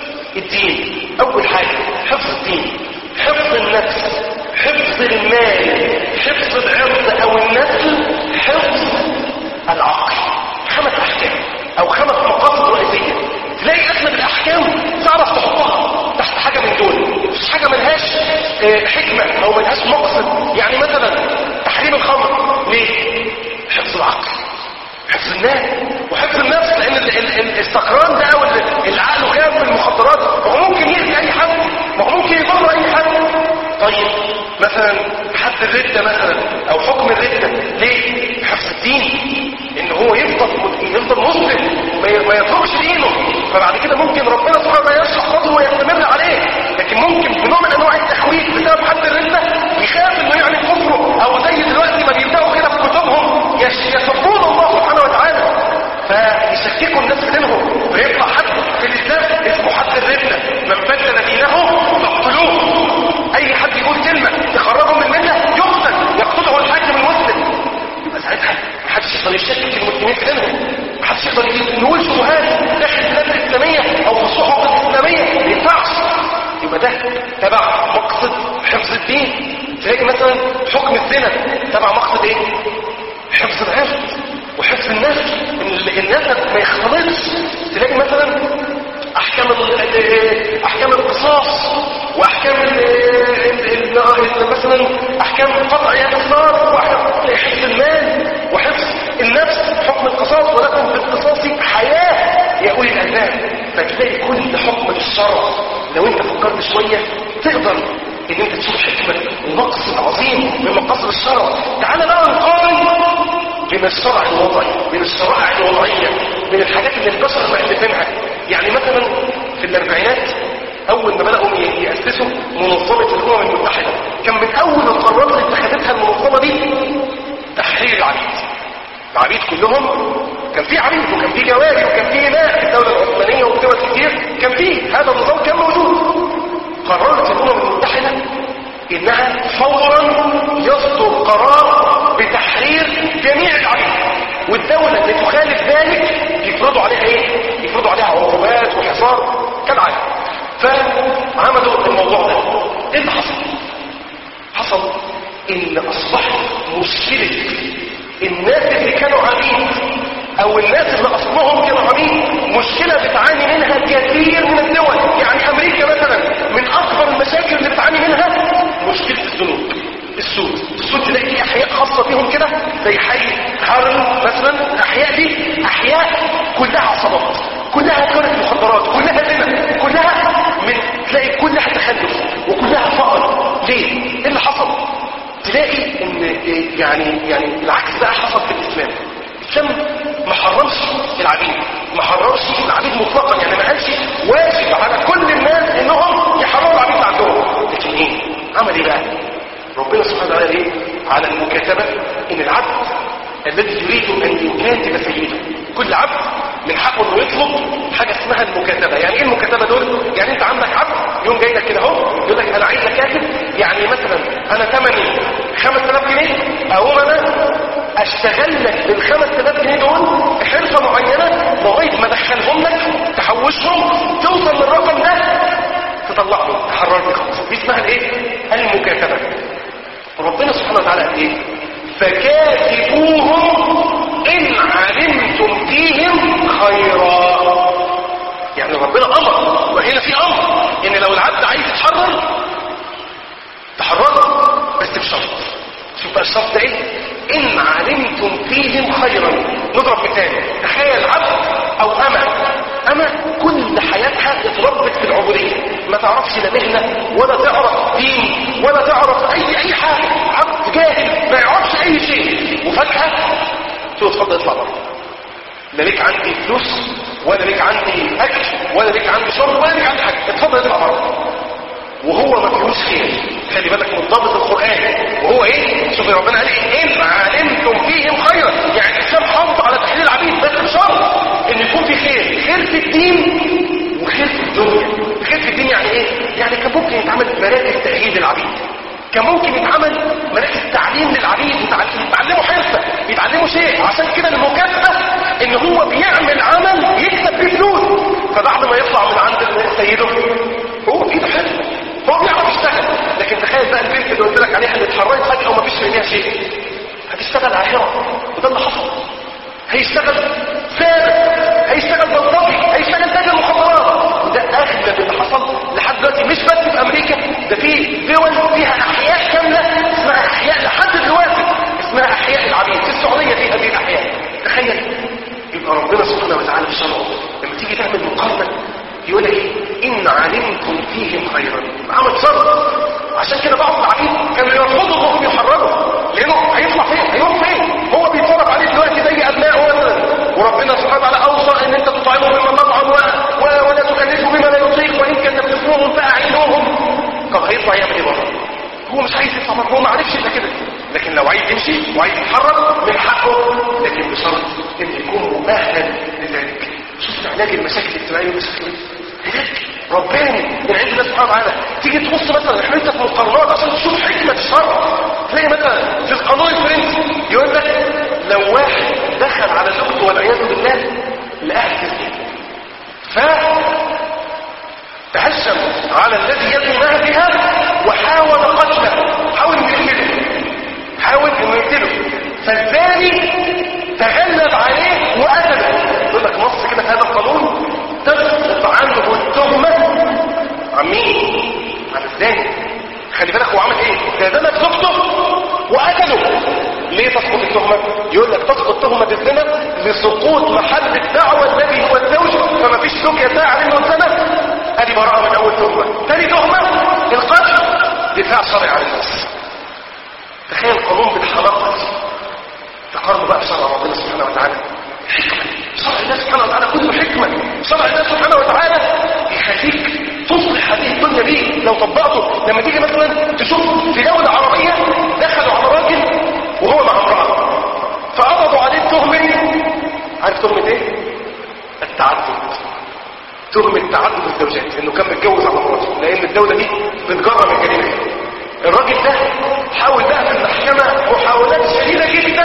الدين. اول حاجة حفظ الدين، حفظ النفس، حفظ المال، حفظ العرض او النسل، حفظ العقل. خمس احكام او خمس مقاصد رئيسية. تلاقي اغلب الاحكام تعرف تحطها تحت حاجة من دول، مش حاجة ملهاش اه حكمة او ملهاش مقصد. يعني مثلا تحريم الخمر، ليه؟ حفظ العقل، حفظ المال، وحفظ النفس، لان السكران ده او العقل خاف من المخدرات، ما هو ممكن يأذي اي حد، ما هو ممكن يضر اي حد. طيب مثلا حد الردة مثلا او حكم الردة، ليه؟ حفظ الدين، ان هو يفضل يفضل مسلم ما يتركش دينه، فبعد كده ممكن ربنا سبحانه وتعالى يشرح صدره ويستمر عليه. لكن ممكن بنوع من انواع التخويف بسبب حد الردة يخاف انه يعني كفره، او زي دلوقتي ما بيبداوا كده في كتبهم يسبون الله سبحانه وتعالى فيشككوا الناس منهم، ويطلع حد في الاسلام اسمه حد الردة، من بدل دينه فاقتلوه. اي حد يقول كلمة تخرجه من المله يقتل، يقتله الحاكم المسلم. يبقى ساعتها محدش يقدر يشكك المسلمين في دينهم، محدش يقدر يقول شبهات داخل البلاد الاسلاميه او في الصحف الاسلاميه، ما ينفعش. يبقى ده تبع مقصد حفظ الدين. تلاقي مثلا حكم الزنا تبع مقصد ايه؟ حفظ العرض وحفظ النسل، النسب ما يختلطش. تلاقي مثلا احكام احكام القصاص واحكام مثلا احكام قطع يد النار، واحكام حفظ المال وحفظ النفس، حكم القصاص ولكم في القصاص حياه يا اولي الالباب. فتلاقي كل حكم بالشرع لو انت فكرت شويه تقدر ان انت تشوف حكمه ومقصد عظيم من مقاصد الشرع. تعال بقى نقارن بين الشرع الوضعي، بين الشرائع الوضعيه، بين الحاجات اللي البشر مألفينها. يعني مثلا في الاربعينات اول ما بدأوا يأسسوا منظمة الامم المتحدة، كان من اول القرارات اللي اتخذتها المنظمة دي تحرير العبيد. العبيد كلهم كان في عبيد وكان في جواري وكان في إماء في الدولة العثمانية وفي دول كتير كان في هذا النظام كان موجود. قررت الامم المتحدة انها فورا يصدر قرار بتحرير جميع العبيد، والدولة اللي تخالف ذلك يفرضوا عليها ايه؟ يفرضوا عليها عقوبات وحصار كالعادة. فعملوا الموضوع ده. ايه اللي حصل؟ حصل ان اصبحت مشكلة الناس اللي كانوا عبيد او الناس اللي اصلهم كانوا عبيد مشكلة بتعاني منها كثير من الدول. يعني امريكا مثلا من اكبر المشاكل اللي بتعاني منها مشكلة الذنوب، السود. السود تلاقي احياء خاصة فيهم كده زي حي هارلم مثلا. الاحياء دي احياء كلها عصابات، كلها كانت مخدرات، كلها زنا، كلها من تلاقي كلها تخلف وكلها فقر. ليه؟ ايه اللي حصل؟ تلاقي ان يعني يعني العكس بقى حصل في الاسلام. الاسلام ما حرمش العبيد، ما حرمش العبيد مطلقا، يعني ما قالش واجب على كل الناس انهم يحرموا العبيد عندهم. لكن ايه؟ عمل ايه بقى؟ ربنا سبحانه وتعالى ايه؟ على المكاتبة ان العبد الذي يريد ان يكاتب سيده، كل عبد من حقه انه يطلب حاجه اسمها المكاتبه. يعني ايه المكاتبه دول؟ يعني انت عندك عبد يوم جاي لك كده اهو يقول لك انا عايز اكاتب، يعني مثلا انا ثمني خمسة آلاف جنيه، اقوم انا اشتغل لك بال خمسة آلاف جنيه دول حرفه معينه لغايه ما ادخلهم لك تحوشهم توصل للرقم ده تطلعهم تحررني خالص. دي اسمها الايه؟ المكاتبه. ربنا سبحانه وتعالى قال ايه؟ فكاتبوهم ان علمتم فيهم خيرا. يعني ربنا امر وان هنا في امر ان لو العبد عايز يتحرر تحرروا، بس بشرط. شوف بقى الشرط ده ايه؟ ان علمتم فيهم خيرا. نضرب مثال، تخيل عبد او امه اما كل حياتها اتربت في العبوديه، ما تعرفش لا مهنه ولا تعرف دين ولا تعرف اي اي حاجه، عبد جاهل ما يعرفش اي شيء، وفجاه تقول اتفضل اطلع بره، لا ليك عندي فلوس ولا ليك عندي اكل ولا ليك عندي شرب ولا ليك عندي حاجه، اتفضل اطلع بره. وهو ما فيهوش خير. خلي بالك من ضابط القران، وهو ايه؟ شوف ربنا قال ايه؟ ان علمتم فيهم خيرا، يعني الاسلام حافظ على تحليل العبيد بس بشرط ان يكون في خير، خير في الدين وخير في الدنيا. خير في الدين يعني ايه؟ يعني كان ممكن يتعمل مراكز تأهيل للعبيد، كان ممكن يتعمل مراكز تعليم للعبيد، يتعلموا حرفه، يتعلموا شيء. عشان كده المكافاه ان هو بيعمل عمل يكسب فيه فلوس، فبعد ما يطلع من عند سيده هو في ايده حرفه، هو بيعرف يشتغل. لكن تخيل بقى البنت اللي قلت لك عليها اللي اتحررت فجاه وما فيش فيها شيء، هتشتغل عاهره، وده اللي حصل. هيشتغل سارق، هيشتغل بلطجي، هيشتغل تاجر مخدرات، وده اغلب اللي حصل لحد دلوقتي. مش بس في امريكا، ده في دول فيها احياء كامله اسمها احياء لحد دلوقتي اسمها احياء العبيد. في السعوديه في هذه الاحياء. تخيل يبقى ربنا سبحانه وتعالى في شرعه لما تيجي تعمل مقارنه يقول ايه؟ ان علمتم فيهم خيرا، عمل شر. عشان كده بعض العبيد كانوا يرفضوا انهم يحرروا، لانه هيطلع فين؟ هيروح فين؟ هو بيتصرف عليه دلوقتي زي ابنائه مثلا، وربنا سبحانه وتعالى اوصى ان انت تطعموا مما تطعم ولا تكلفوا بما لا يطيق، وان كلفتموهم فاعينوهم. طب هيطلع يعمل ايه بره؟ هو مش عايز يطلع بره، هو ما عرفش الا كده. لكن لو عايز يمشي وعايز يتحرك من حقه، لكن بشرط ان يكون مؤهل لذلك. شوف علاج المشاكل الاجتماعيه والمشاكل علاج رباني من عند الله سبحانه وتعالى. تيجي تبص مثلا احنا انت في مقارنات عشان تشوف حكمه الشرع، تلاقي مثلا في القانون الفرنسي يقول لك لو واحد دخل على زوجته والعياذ بالله لقاها تزني، ف تهجم على الذي يدعو لها بها وحاول قتله، حاول انه يقتله، حاول انه يقتله، فالثاني تغلب عليه وقتله. يقول لك نص كده في هذا القانون تسقط عنه التهمه عن مين؟ عن الثاني. خلي بالك هو عمل ايه؟ زادنا بزوجته وقتله. ليه تسقط التهمه؟ يقول لك تسقط تهمه الزنا لسقوط محل الدعوه الذي هو الزوج، فما فيش زوج يدعي منه الزنا، ادي براءه من اول تهمه. ثاني تهمه القتل، دفاع شرعي عن الناس. تخيل قانون بالحلاقه دي، تقارنوا بقى بشرع ربنا سبحانه وتعالى. حكمه شرع الله سبحانه وتعالى كله حكمه. شرع الله سبحانه وتعالى يخليك تصلح هذه الدنيا دي لو طبقته. لما تيجي مثلا تشوف في دوله عربيه دخلوا على راجل وهو مع امراه فقبضوا عليه تهمه، عارف تهمه ايه؟ التعدد. تهمه تعدد الزوجات، انه كان متجوز على مراته، لان الدوله دي بتجرم الجريمه. الراجل ده حاول بقى في المحكمه محاولات شديده جدا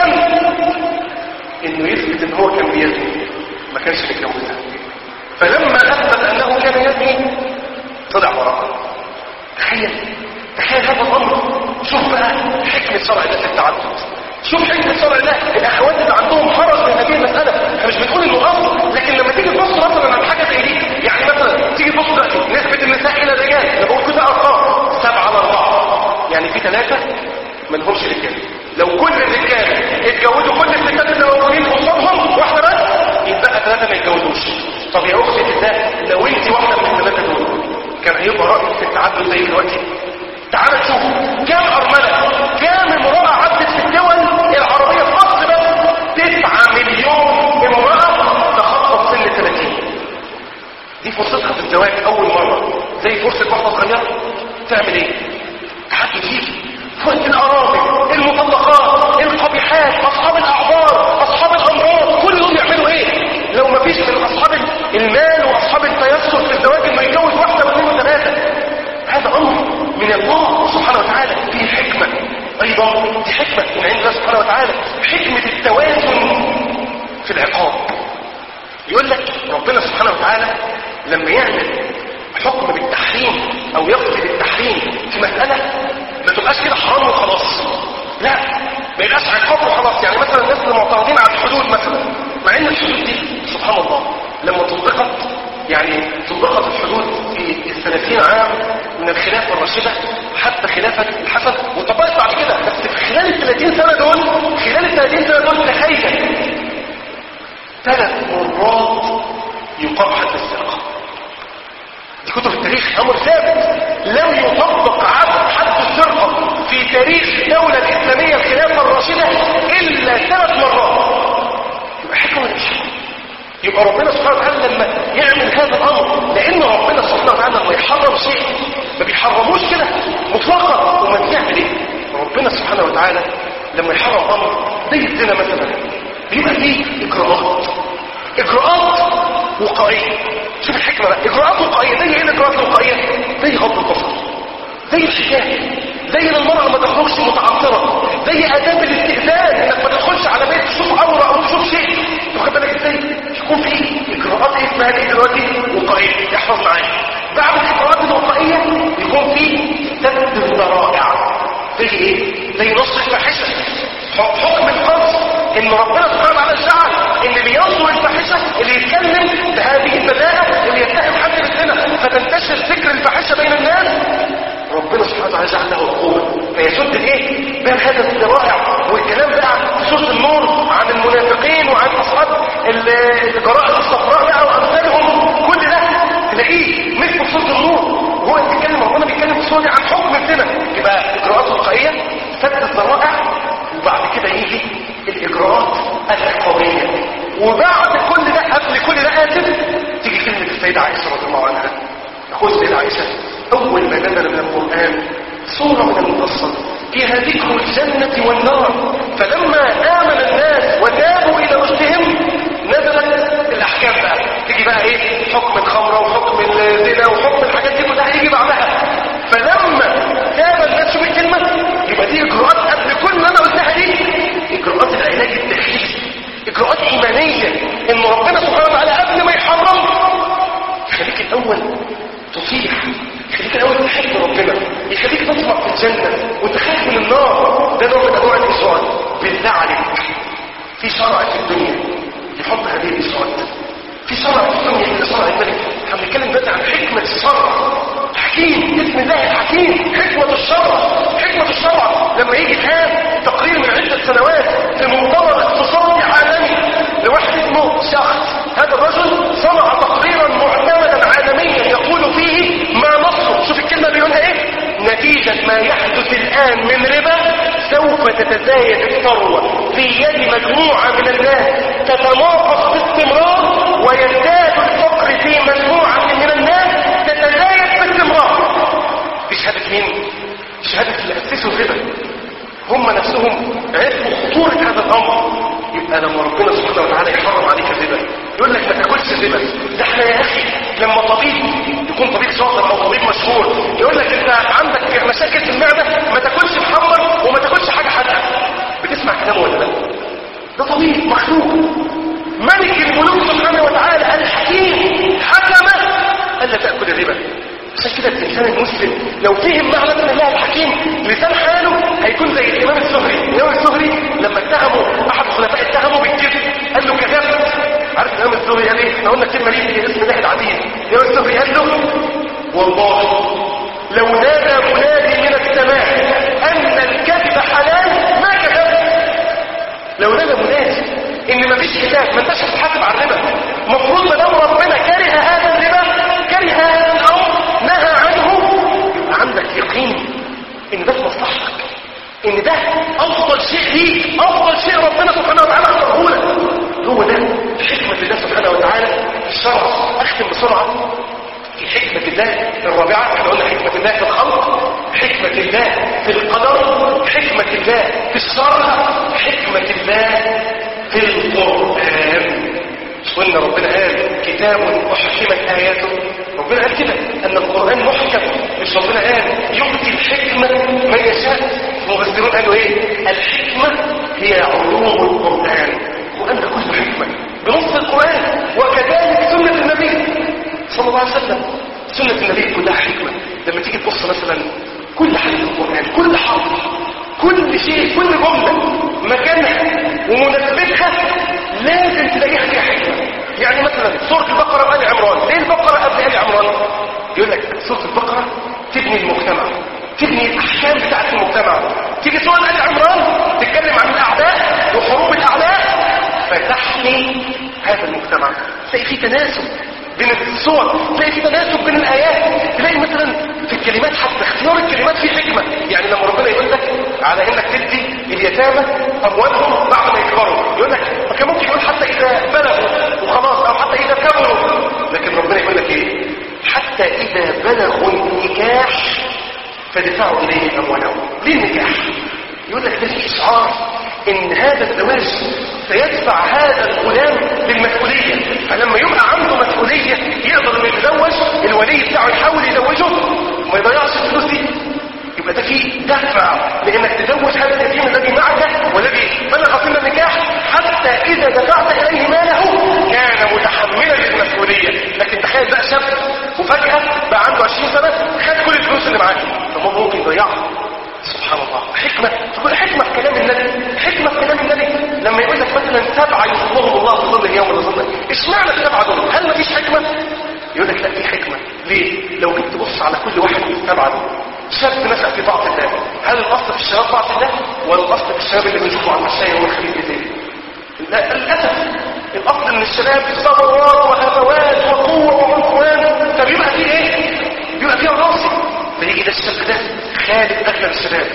انه يثبت ان هو كان بيزني، ما كانش متجوزها. فلما اثبت انه كان يزني طلع براءه. تخيل تخيل هذا الامر. شوف بقى حكمه شرع الله في التعدد، شوف حكمه شرع الله. الاخوات اللي عندهم حرج من هذه المساله، احنا مش بنقول انه اصل، لكن لما تيجي تبص مثلا على حاجه زي دي، يعني مثلا تيجي تبص دلوقتي نسبه النساء الى الرجال، انا بقول كده ارقام سبعه على اربعه، يعني في ثلاثه ما لهمش رجاله. لو كل الرجال اتجوزوا كل الستات اللي موجودين قصادهم واحده بس، يتبقى ثلاثه ما يتجوزوش. طب يا اختي الله، لو انت واحده من الثلاثه دول كان هيبقى رايك في التعدد زي دلوقتي؟ تعال تشوف كم ارمله، كم امراه عدت في الدول العربيه في مصر بس تسعة مليون امراه تخطط سن ثلاثين. دي فرصتها في الزواج اول مره، زي فرصه واحده صغيره تعمل ايه؟ تعدد فيه فرصه الارامل، المطلقات، القبيحات، اصحاب الاعذار، اصحاب الامراض، كل دول يعملوا ايه؟ لو ما فيش من اصحاب المال واصحاب التيسر في الزواج انه يتجوز واحده واثنين وثلاثه، هذا امر من الله سبحانه وتعالى فيه حكمه. ايضا دي حكمه من عند الله سبحانه وتعالى، حكمه التوازن في العقاب. يقول لك ربنا سبحانه وتعالى لما يعمل حكم بالتحريم او يقضي بالتحريم في مساله، ما تبقاش كده حرام وخلاص، لا، ما يبقاش عقاب وخلاص. يعني مثلا الناس اللي معترضين على الحدود مثلا، مع ان الحدود دي سبحان الله لما طبقت، يعني طبقت الحدود في الراشدة حتى خلافة الحسن وطبقت بعد كده. بس في خلال ال ثلاثين سنة دول خلال ال ثلاثين سنة دول تخيل ثلاث مرات يقام حد السرقة. دي كتب التاريخ أمر ثابت، لم يطبق عدد حد السرقة في تاريخ الدولة الإسلامية الخلافة الراشدة إلا ثلاث مرات. يبقى حكمة ولا مش حكمة؟ يبقى ربنا سبحانه وتعالى لما يعمل هذا الأمر، لأن ربنا سبحانه وتعالى لما يحرم شيء ما بيحرموش كده مطلقا. وما بيعمل ايه؟ ربنا سبحانه وتعالى لما يحرم أمر زي الزنا مثلا بيبقى فيه إجراءات إجراءات وقائية. شوف الحكمة بقى، إجراءات وقائية. زي ايه الإجراءات الوقائية؟ زي غض البصر، زي الحكاية، زي ان المرأة ما تخرجش متعطرة، زي آداب الاستئذان انك ما تدخلش على بيت تشوف عورة او تشوف شيء. واخد بالك ازاي؟ يكون في اجراءات ايه اسمها دي دلوقتي وقائية. احفظ معايا، بعد الاجراءات الوقائية يكون في سد الذرائع. زي ايه؟ زي نص الفاحشة، حكم القذف، ان ربنا سبحانه وتعالى جعل ان اللي ينصر الفاحشة اللي يتكلم بهذه البذاءة اللي يتهم حد بالزنا فتنتشر فكر الفاحشة بين الناس، ربنا سبحانه وتعالى جعل له عقوبة فيسد الايه؟ بين هذا الذرائع. والكلام بقى في سورة النور عن المنافقين وعن اصحاب الجرائم الصفراء بقى وامثالهم، كل ده تلاقيه مثل في سورة النور وهو بيتكلم. ربنا بيتكلم في سورة عن حكم الزنا. يبقى اجراءات وقائية، سد الذرائع، وبعد كده يجي الاجراءات العقابية. وبعد كل ده قبل كل ده اسف تيجي كلمة السيدة عائشة رضي الله عنها. تقول السيدة عائشة أول ما نزل من القرآن سورة من المفصل فيها ذكر الجنة والنار، فلما آمن الناس وتابوا إلى رشدهم نزلت الأحكام بقى. تيجي بقى إيه؟ حكم الخمرة وحكم الزنا وحكم الحاجات دي كلها يجي بعدها. فلما تاب الناس شوف الكلمة يبقى دي إجراءات قبل كل ما أنا قلتها دي إجراءات العلاج الداخلي، إجراءات إيمانية. إن ربنا سبحانه وتعالى قبل ما يحرم يخليك الأول تطيع، يخليك الأول تحب ربنا، يخليك تطمع في الجنة وتخاف من النار. ده نوع من أنواع الإجراءات. بالله عليك في شرع في الدنيا يحط هذه الإجراءات؟ في شرع في الدنيا إلا شرع الملك. احنا بنتكلم دلوقتي عن حكمة الشرع. حكيم، اسم الله الحكيم، حكمة الشرع. حكمة الشرع لما يجي كان تقرير من عدة سنوات في مؤتمر اقتصادي عالمي لواحد اسمه شخص، هذا الرجل صنع تقريرا معتمدا عالميا يقول فيه ما نصه. شوف الكلمة بيقولها ايه؟ نتيجة ما يحدث الآن من ربا سوف تتزايد الثروة في يد مجموعة من الناس تتناقص باستمرار، ويزداد الفقر في مجموعة من الناس تتزايد باستمرار. بشهادة مين؟ بشهادة اللي أسسوا الربا. هم نفسهم عرفوا خطورة هذا الأمر. يبقى لما ربنا سبحانه وتعالى يحرم عليك الربا يقول لك ما تاكلش الربا، ده احنا يا اخي لما طبيب يكون طبيب شاطر او طبيب مشهور يقول لك انت عندك مشاكل في المعده ما تاكلش محمر وما تاكلش حاجه حادقه، بتسمع كلامه ولا لا؟ ده طبيب مخلوق. ملك الملوك سبحانه وتعالى الحكيم حكم الا تاكل الربا. عشان كده الانسان المسلم لو فهم معنى ان الله الحكيم لسان حاله هيكون زي الامام الزهري. الامام الزهري لما اتهموا احد الخلفاء اتهموا بالكذب قال له كذبت. عارف الامام الزهري قال ايه؟ احنا قلنا الكلمه دي في اسم الله العزيز. الامام الزهري قال له والله لو نادى منادي من السماء ان الكذب حلال ما كذبت. لو نادى منادي ان مفيش حساب ما انتش هتحاسب على الربا، المفروض ما دام ربنا كره هذا الربا كره هذا الامر نهى عنه يبقى عندك يقين ان ده في مصلحتك، ان ده افضل شيء ليك، افضل شيء ربنا سبحانه وتعالى اختاره لك. هو ده حكمة الله سبحانه وتعالى في الشرع. اختم بسرعة في حكمة الله الرابعة. احنا قلنا حكمة الله في الخلق، حكمة الله في القدر، حكمة الله في الشرع، حكمة الله في القرآن. قلنا ربنا قال كتاب أحكمت آياته. ربنا قال كده أن القرآن محكم، مش ربنا قال يؤتي الحكمة من يشاء. المفسرون قالوا ايه؟ الحكمة هي علوم القرآن. القرآن ده كله حكمة بنص القرآن، وكذلك سنة النبي صلى الله عليه وسلم. سنة النبي كلها حكمة. لما تيجي تبص مثلا كل حاجة في القرآن، كل حرف، كل شيء، كل جملة مكانها ومناسبتها لازم تلاقيها فيها حكمة. يعني مثلا سورة البقرة وآل عمران، ليه البقرة قبل آل عمران؟ يقول لك سورة البقرة تبني المجتمع، تبني الاحكام بتاعت المجتمع. تيجي سورة آل عمران تتكلم عن الاعداء وحروب الاعداء فتحمي هذا المجتمع. تلاقي في تناسب بين الصور، تلاقي في تناسب بين الايات، تلاقي مثلا في الكلمات حتى اختيار الكلمات فيه حكمه. يعني لما ربنا يقول لك على انك تدي اليتامى اموالهم بعد ما يكبروا، يقول لك ما كان ممكن يقول حتى اذا بلغوا وخلاص، او حتى اذا كبروا، لكن ربنا يقول لك ايه؟ حتى اذا بلغوا النكاح فدفعوا اليه اموالهم. ليه النكاح؟ يقول لك ده في اشعار ان هذا الزواج سيدفع هذا الغلام للمسؤولية، فلما يبقى عنده مسؤولية يقدر انه يتزوج، الولي بتاعه يحاول يزوجه وما يضيعش الفلوس دي، يبقى ده فيه دفع لانك تزوج هذا اليتيم الذي معك والذي بلغ سن النكاح، حتى اذا دفعت اليه ماله كان متحملا للمسؤولية. لكن تخيل بقى شاب وفجأة بقى عنده عشرين سنة خد كل الفلوس اللي معاه، طب ممكن يضيعها. سبحان الله، حكمة تقول حكمة في كلام النبي، حكمة في كلام النبي لما يقول لك مثلا سبعة يظلهم الله في ظل اليوم ولا ظل. اشمعنى السبعة دول؟ هل مفيش حكمة؟ يقول لك لا في حكمة. ليه؟ لو جيت تبص على كل واحد من السبعة دول، شاب نشأ في طاعة الله، هل الأصل في الشباب طاعة الله ولا الأصل في الشباب اللي بنشوفه على المشاية يوم الخميس بالليل؟ لا للأسف الأصل ان الشباب ثورات وهفوات وقوة وعنفوان، فبيبقى فيه ايه؟ بيبقى فيه راسي. فيجي ده الشاب ده خالد اغلب الشباب،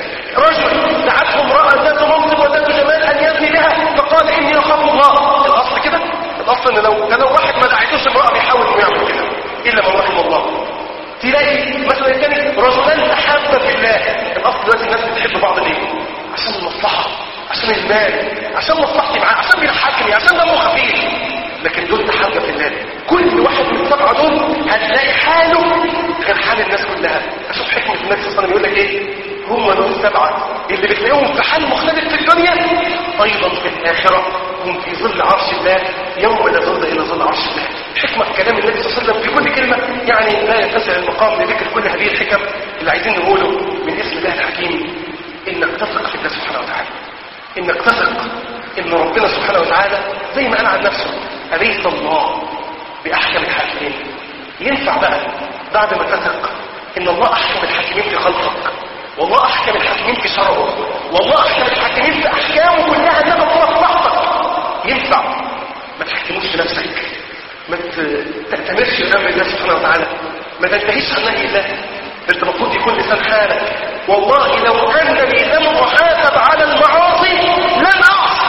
رجل دعته امرأة ذات منصب وذات جمال ان يزني بها فقال اني اخاف الله. الاصل كده، الاصل ان لو لو واحد ما دعيتوش امرأة بيحاول انه يعمل كده الا من رحم الله. تلاقي مثلا الثاني رجلان تحابا في الله، الاصل دلوقتي الناس بتحب بعض ليه؟ عشان المصلحة، عشان المال، عشان مصلحتي معاه، عشان بيضحكني، عشان دمه خفيف. لكن دول تحابا في الله. كل واحد من السبعة دول هتلاقي حاله غير حال الناس كلها. اشوف حكمة النبي صلى الله عليه وسلم يقول لك ايه؟ هم دول السبعة اللي بتلاقيهم في حال مختلف في الدنيا ايضا في الاخرة هم في ظل عرش الله يوم لا ظل الا ظل عرش الله. حكمة في كلام النبي صلى الله عليه وسلم في كل كلمة، يعني لا يتسع المقام لذكر كل هذه الحكم اللي عايزين نقوله من اسم الله الحكيم. انك تثق في الله سبحانه وتعالى، انك تثق ان ربنا سبحانه وتعالى زي ما قال عن نفسه أليس الله بأحكم الحاكمين. ينفع بقى بعد ما تثق ان الله احكم الحاكمين في خلقك، والله احكم الحاكمين في شرعه، والله احكم الحاكمين في احكامه كلها انها في مصلحتك، ينفع ما تحكموش في نفسك، ما تأتمرش بأمر الله سبحانه وتعالى، ما تنتهيش عن نهي الله. انت المفروض يكون لسان حالك والله لو انني لم احاسب على المعاصي لن اعصي،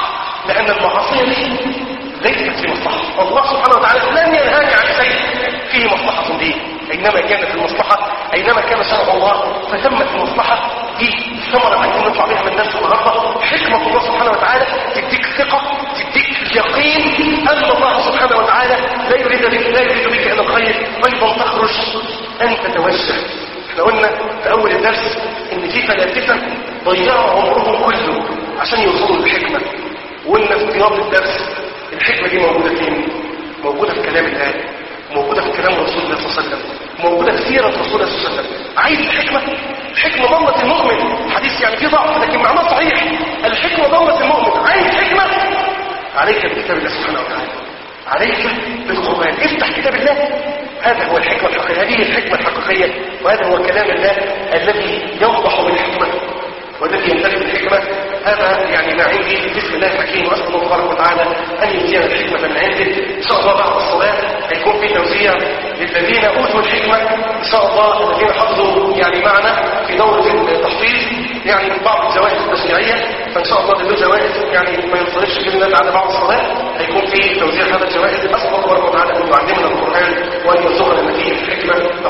لان المعاصي دي ليست في مصلحه الله سبحانه وتعالى. لن ينهاك عن شيء فيه مصلحه دي، اينما كانت المصلحه، اينما كان شرع الله فتمت المصلحه. دي ثمره عايزين نطلع بها من الناس النهارده، حكمه الله سبحانه وتعالى تديك ثقه، تديك يقين ان الله سبحانه وتعالى لا يريد بك لا يريد بك الا الخير. ايضا تخرج ان تتوجه. احنا قلنا في اول الدرس ان في فلاسفه ضيعوا عمرهم كله عشان يوصلوا للحكمه، وقلنا في طياب الدرس الحكمه دي موجوده فين؟ موجوده في كلام الله، موجوده في كلام رسول الله صلى الله عليه وسلم، موجوده في سيره رسول الله صلى الله عليه وسلم. عايز الحكمه؟ الحكمه ضمت المؤمن، حديث يعني فيه ضعف لكن معناه صحيح. الحكمه ضمت المؤمن. عايز حكمه؟ عليك بكتاب الله سبحانه وتعالى، عليك بالقرآن. افتح كتاب الله، هذا هو الحكمة الحقيقية، هذه الحكمة الحقيقية، وهذا هو كلام الله الذي يوضح بالحكمة والذي يمتلك الحكمة. هذا يعني ما عندي. بسم الله الحكيم، وأسأل الله تبارك وتعالى أن يؤتينا الحكمة من عنده. إن شاء الله بعد الصلاة هيكون في توزيع للذين أوتوا الحكمة إن شاء الله، الذين حفظوا يعني معنا في دورة التحفيظ يعني بعض الجوائز التشريعية، فإن شاء الله له جوائز يعني ما ينصرفش بإذن الله بعد بعض الصلاة هيكون في توزيع هذا الجوائز. أسأل الله تبارك وتعالى أن يعلمنا القرآن وأن يرزقنا فيه الحكمة